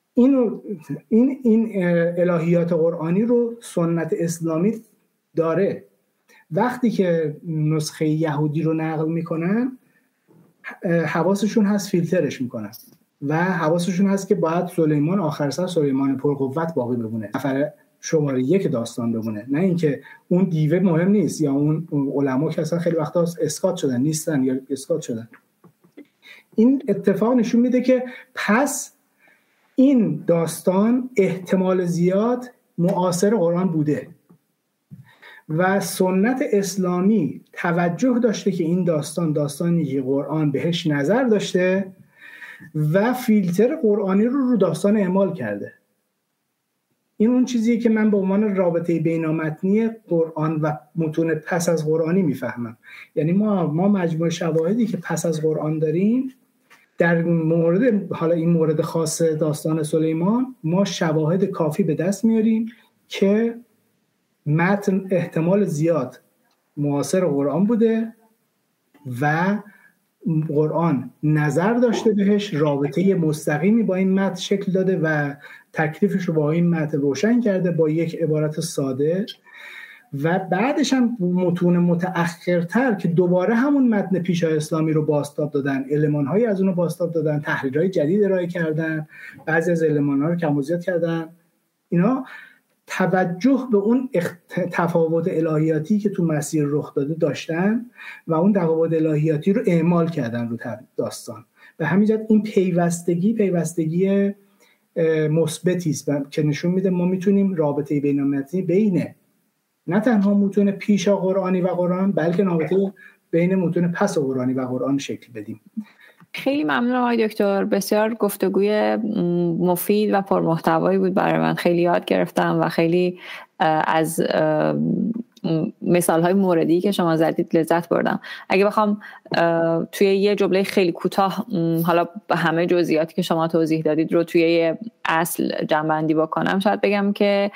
این الهیات قرآنی رو سنت اسلامی داره. وقتی که نسخه یهودی رو نقل میکنن حواسشون هست فیلترش میکنن و حواسشون هست که باید سلیمان آخر سر سلیمان پرقوت باقی بمونه، نفر شماره 1 داستان بمونه، نه اینکه اون دیوه مهم نیست یا اون علما که اصلا خیلی وقتا اسقاط شدن، نیستن یا اسقاط شدن. این اتفاق نشون میده که پس این داستان احتمال زیاد معاصر قرآن بوده و سنت اسلامی توجه داشته که این داستانی که قرآن بهش نظر داشته و فیلتر قرآنی رو داستان اعمال کرده. این اون چیزیه که من به عنوان رابطه بینامتنی قرآن و متون پس از قرآنی میفهمم. یعنی ما مجموع شواهدی که پس از قرآن داریم در مورد، حالا این مورد خاص داستان سلیمان، ما شواهد کافی به دست میاریم که متن احتمال زیاد معاصر قرآن بوده و قرآن نظر داشته بهش، رابطه مستقیمی با این متن شکل داده و تکلیفش رو با این متن روشن کرده با یک عبارت ساده، و بعدش هم متون متأخرتر که دوباره همون متن پیشای اسلامی رو بازتاب دادن، المان‌هایی از اون رو بازتاب دادن، تحریرهای جدید ارائه کردن، بعضی از المان‌ها رو کم و زیاد کردن، اینا توجه به اون تفاوت الهیاتی که تو مسیر رخ داده داشتن و اون تفاوت الهیاتی رو اعمال کردن رو داستان. به همین جهت این پیوستگی مثبتی است که نشون میده ما میتونیم رابطه بین‌المللی بین نه تنها متون پیشا قرآنی و قرآن، بلکه رابطه بین متون پس قرآنی و قرآن شکل بدیم. خیلی ممنونم آقای دکتر، بسیار گفتگوی مفید و پرمحتوایی بود برای من. خیلی یاد گرفتم و خیلی از مثال‌های موردی که شما زدید لذت بردم. اگه بخوام توی یه جمله خیلی کوتاه حالا همه جزئیاتی که شما توضیح دادید رو توی یه اصل جمع‌بندی بکنم، شاید بگم که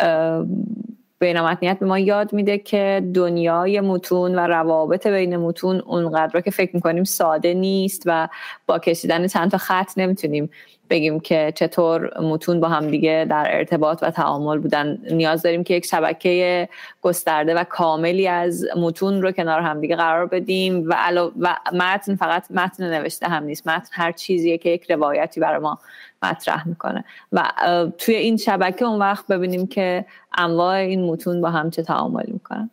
بین‌المللیت به ما یاد میده که دنیای متون و روابط بین متون اونقدر که فکر میکنیم ساده نیست و با کشیدن چند تا خط نمیتونیم بگیم که چطور متون با هم دیگه در ارتباط و تعامل بودن. نیاز داریم که یک شبکه گسترده و کاملی از متون رو کنار هم دیگه قرار بدیم و متن فقط متن نوشته هم نیست، متن هر چیزیه که یک روایتی برای ما مطرح میکنه و توی این شبکه اون وقت ببینیم که انواع این متون با هم چه تعاملی میکنن.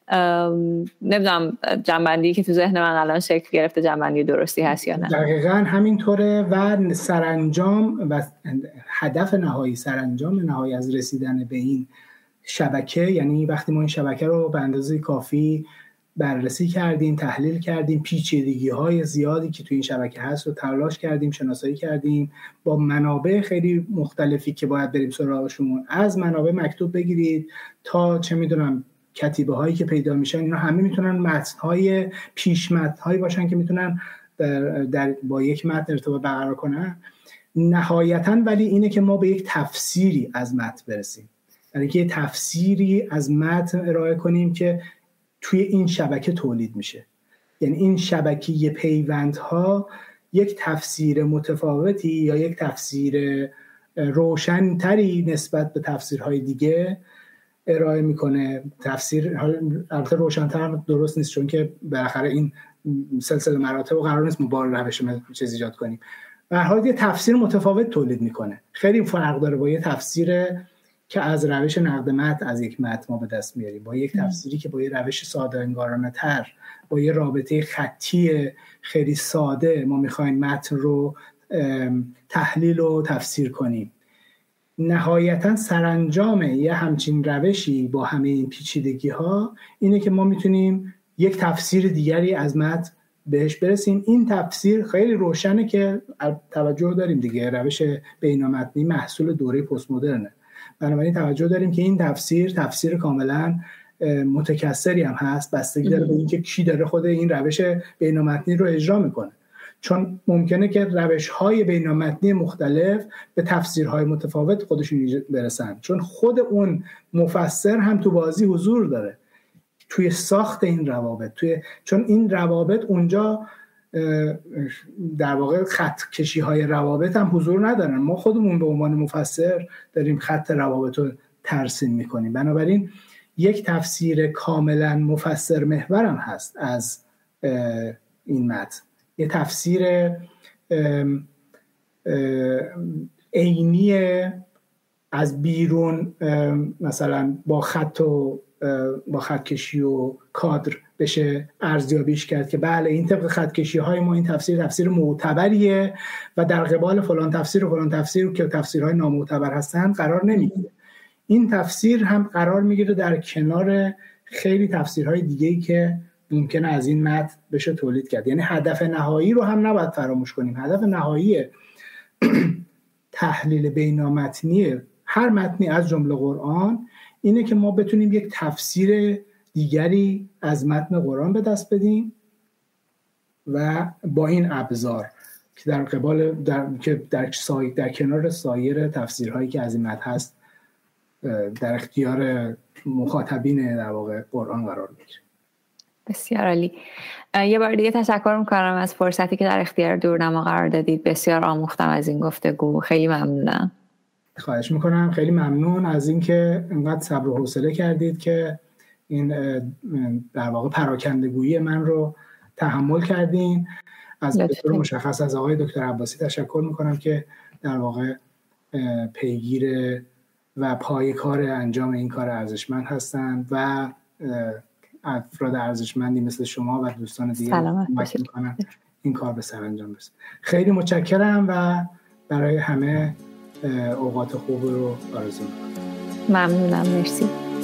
نمیدونم جنبندی که تو ذهن من الان شکل گرفته جنبندی درستی هست یا نه. دقیقاً همینطوره و سرانجام و هدف نهایی، سرانجام نهایی از رسیدن به این شبکه، یعنی وقتی ما این شبکه رو به اندازه کافی بررسی کردیم، تحلیل کردیم، پیچیدگی‌های زیادی که تو این شبکه هست رو تلاش کردیم، شناسایی کردیم با منابع خیلی مختلفی که باید بریم سراغشون، از منابع مکتوب بگیرید تا چه میدونم کتیبه هایی که پیدا میشن، اینا همه میتونن متن‌های پیش متن‌هایی باشن که میتونن در با یک متن ارتباط برقرار کنن. نهایتاً ولی اینه که ما به یک تفسیری از متن برسیم، یعنی که تفسیری از متن ارائه کنیم که توی این شبکه تولید میشه. یعنی این شبکه پیوندها یک تفسیر متفاوتی یا یک تفسیر روشن‌تری نسبت به تفسیرهای دیگه ارائه میکنه. تفسیر البته روشن‌تر درست نیست، چون که بالاخره این سلسله مراتب و قرار نیست ما روش چیز ایجاد کنیم. به هر حال یه تفسیر متفاوت تولید میکنه. خیلی فرق داره با یه تفسیر که از روش نقد متن از یک متن ما به دست میاریم، با یک تفسیری که با یه روش ساده انگارانه تر، با یه رابطه خطی خیلی ساده ما میخوایم متن رو تحلیل و تفسیر کنیم. نهایتا سرانجام یه همچین روشی با همه این پیچیدگی ها اینه که ما میتونیم یک تفسیر دیگری از متن بهش برسیم. این تفسیر خیلی روشنه که توجه داریم دیگه، روش بین‌المللی محصول دوره پست مدرنه، بنابراین توجه داریم که این تفسیر کاملا متکثری هم هست، بستگی داره به اینکه کی داره خود این روش بین‌المللی رو اجرا میکنه، چون ممکنه که روش‌های بین‌المللی مختلف به تفسیرهای متفاوت خودشون برسن، چون خود اون مفسر هم تو بازی حضور داره توی ساخت این روابط، چون این روابط اونجا در واقع خط کشی های روابط هم حضور ندارن، ما خودمون به عنوان مفسر داریم خط روابط رو ترسیم میکنیم. بنابراین یک تفسیر کاملا مفسر محور هم هست از این متن، یه تفسیر عینی از بیرون مثلا با خط کشی و کادر بشه ارزیابیش کرد که بله این طبق خط کشی های ما این تفسیر معتبریه و در قبال فلان تفسیر و فلان تفسیر که تفسیرهای نامعتبر هستن قرار نمیگیره. این تفسیر هم قرار میگیره در کنار خیلی تفسیرهای دیگه‌ای که ممکنه از این متن بشه تولید کرد. یعنی هدف نهایی رو هم نباید فراموش کنیم. هدف نهایی تحلیل بین‌المتنی هر متنی از جمله قرآن اینه که ما بتونیم یک تفسیر دیگری از متن قرآن به دست بدیم و با این ابزار که در قبال در کنار سایر تفسیرهایی که از این متن هست در اختیار مخاطبین در واقع قرآن قرار بگیره. بسیار عالی. یه بار دیگه تشکر میکنم از فرصتی که در اختیار دورنما قرار دادید. بسیار آموختم از این گفتگو. خیلی ممنونم. خواهش میکنم. خیلی ممنون از اینکه اینقدر صبر و حوصله کردید که این در واقع پراکندگویی من رو تحمل کردین. از دکتر مشخص از آقای دکتر عباسی تشکر میکنم که در واقع پیگیر و پای کار انجام این کار ارزشمند هستند و افراد ارزشمندی مثل شما و دوستان دیگه کمک میکنن این کار به سرانجام برسه. خیلی متشکرم و برای همه اوقات خوب رو آرزو میکنم. ممنونم. مرسی.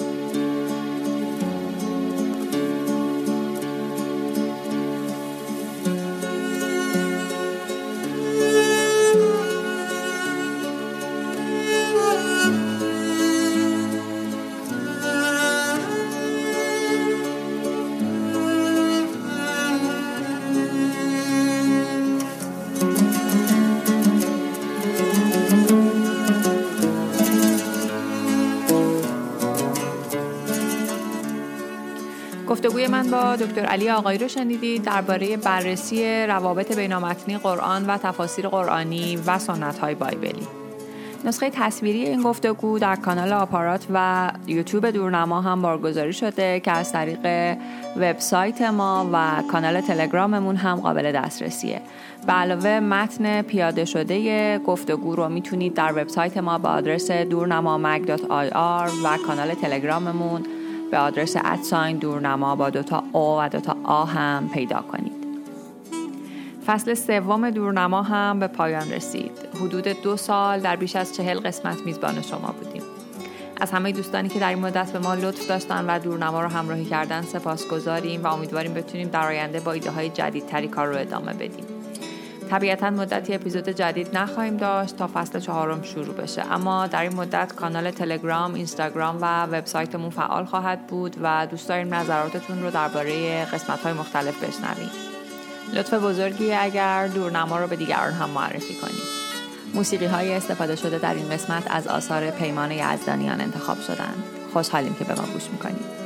گفتگوی من با دکتر علی آقایی رو شنیدید درباره بررسی روابط بین‌متنی قرآن و تفاسیر قرآنی و سنت‌های بایبلی. نسخه تصویری این گفتگو در کانال آپارات و یوتیوب دورنما هم بارگذاری شده که از طریق وبسایت ما و کانال تلگراممون هم قابل دسترسیه. به علاوه متن پیاده شده گفتگو رو میتونید در وبسایت ما به آدرس durnamamag.ir و کانال تلگراممون به آدرس @دورنما با 2 او و 2 آ هم پیدا کنید. فصل 3 دورنما هم به پایان رسید. حدود 2 سال در بیش از 40 قسمت میزبان شما بودیم. از همه دوستانی که در این مدت به ما لطف داشتن و دورنما رو همراهی کردن سپاسگزاریم و امیدواریم بتونیم در آینده با ایده‌های جدیدتری کار رو ادامه بدیم. طبیعتاً مدتی اپیزود جدید نخواهیم داشت تا فصل 4 شروع بشه، اما در این مدت کانال تلگرام، اینستاگرام و وبسایتمون فعال خواهد بود و دوست داریم نظراتتون رو درباره قسمت‌های مختلف بشنویم. لطف بزرگی اگر دورنما رو به دیگران هم معرفی کنید. موسیقی‌های استفاده شده در این قسمت از آثار پیمان یزدانیان انتخاب شدند. خوشحالیم که به ما گوش می‌کنید.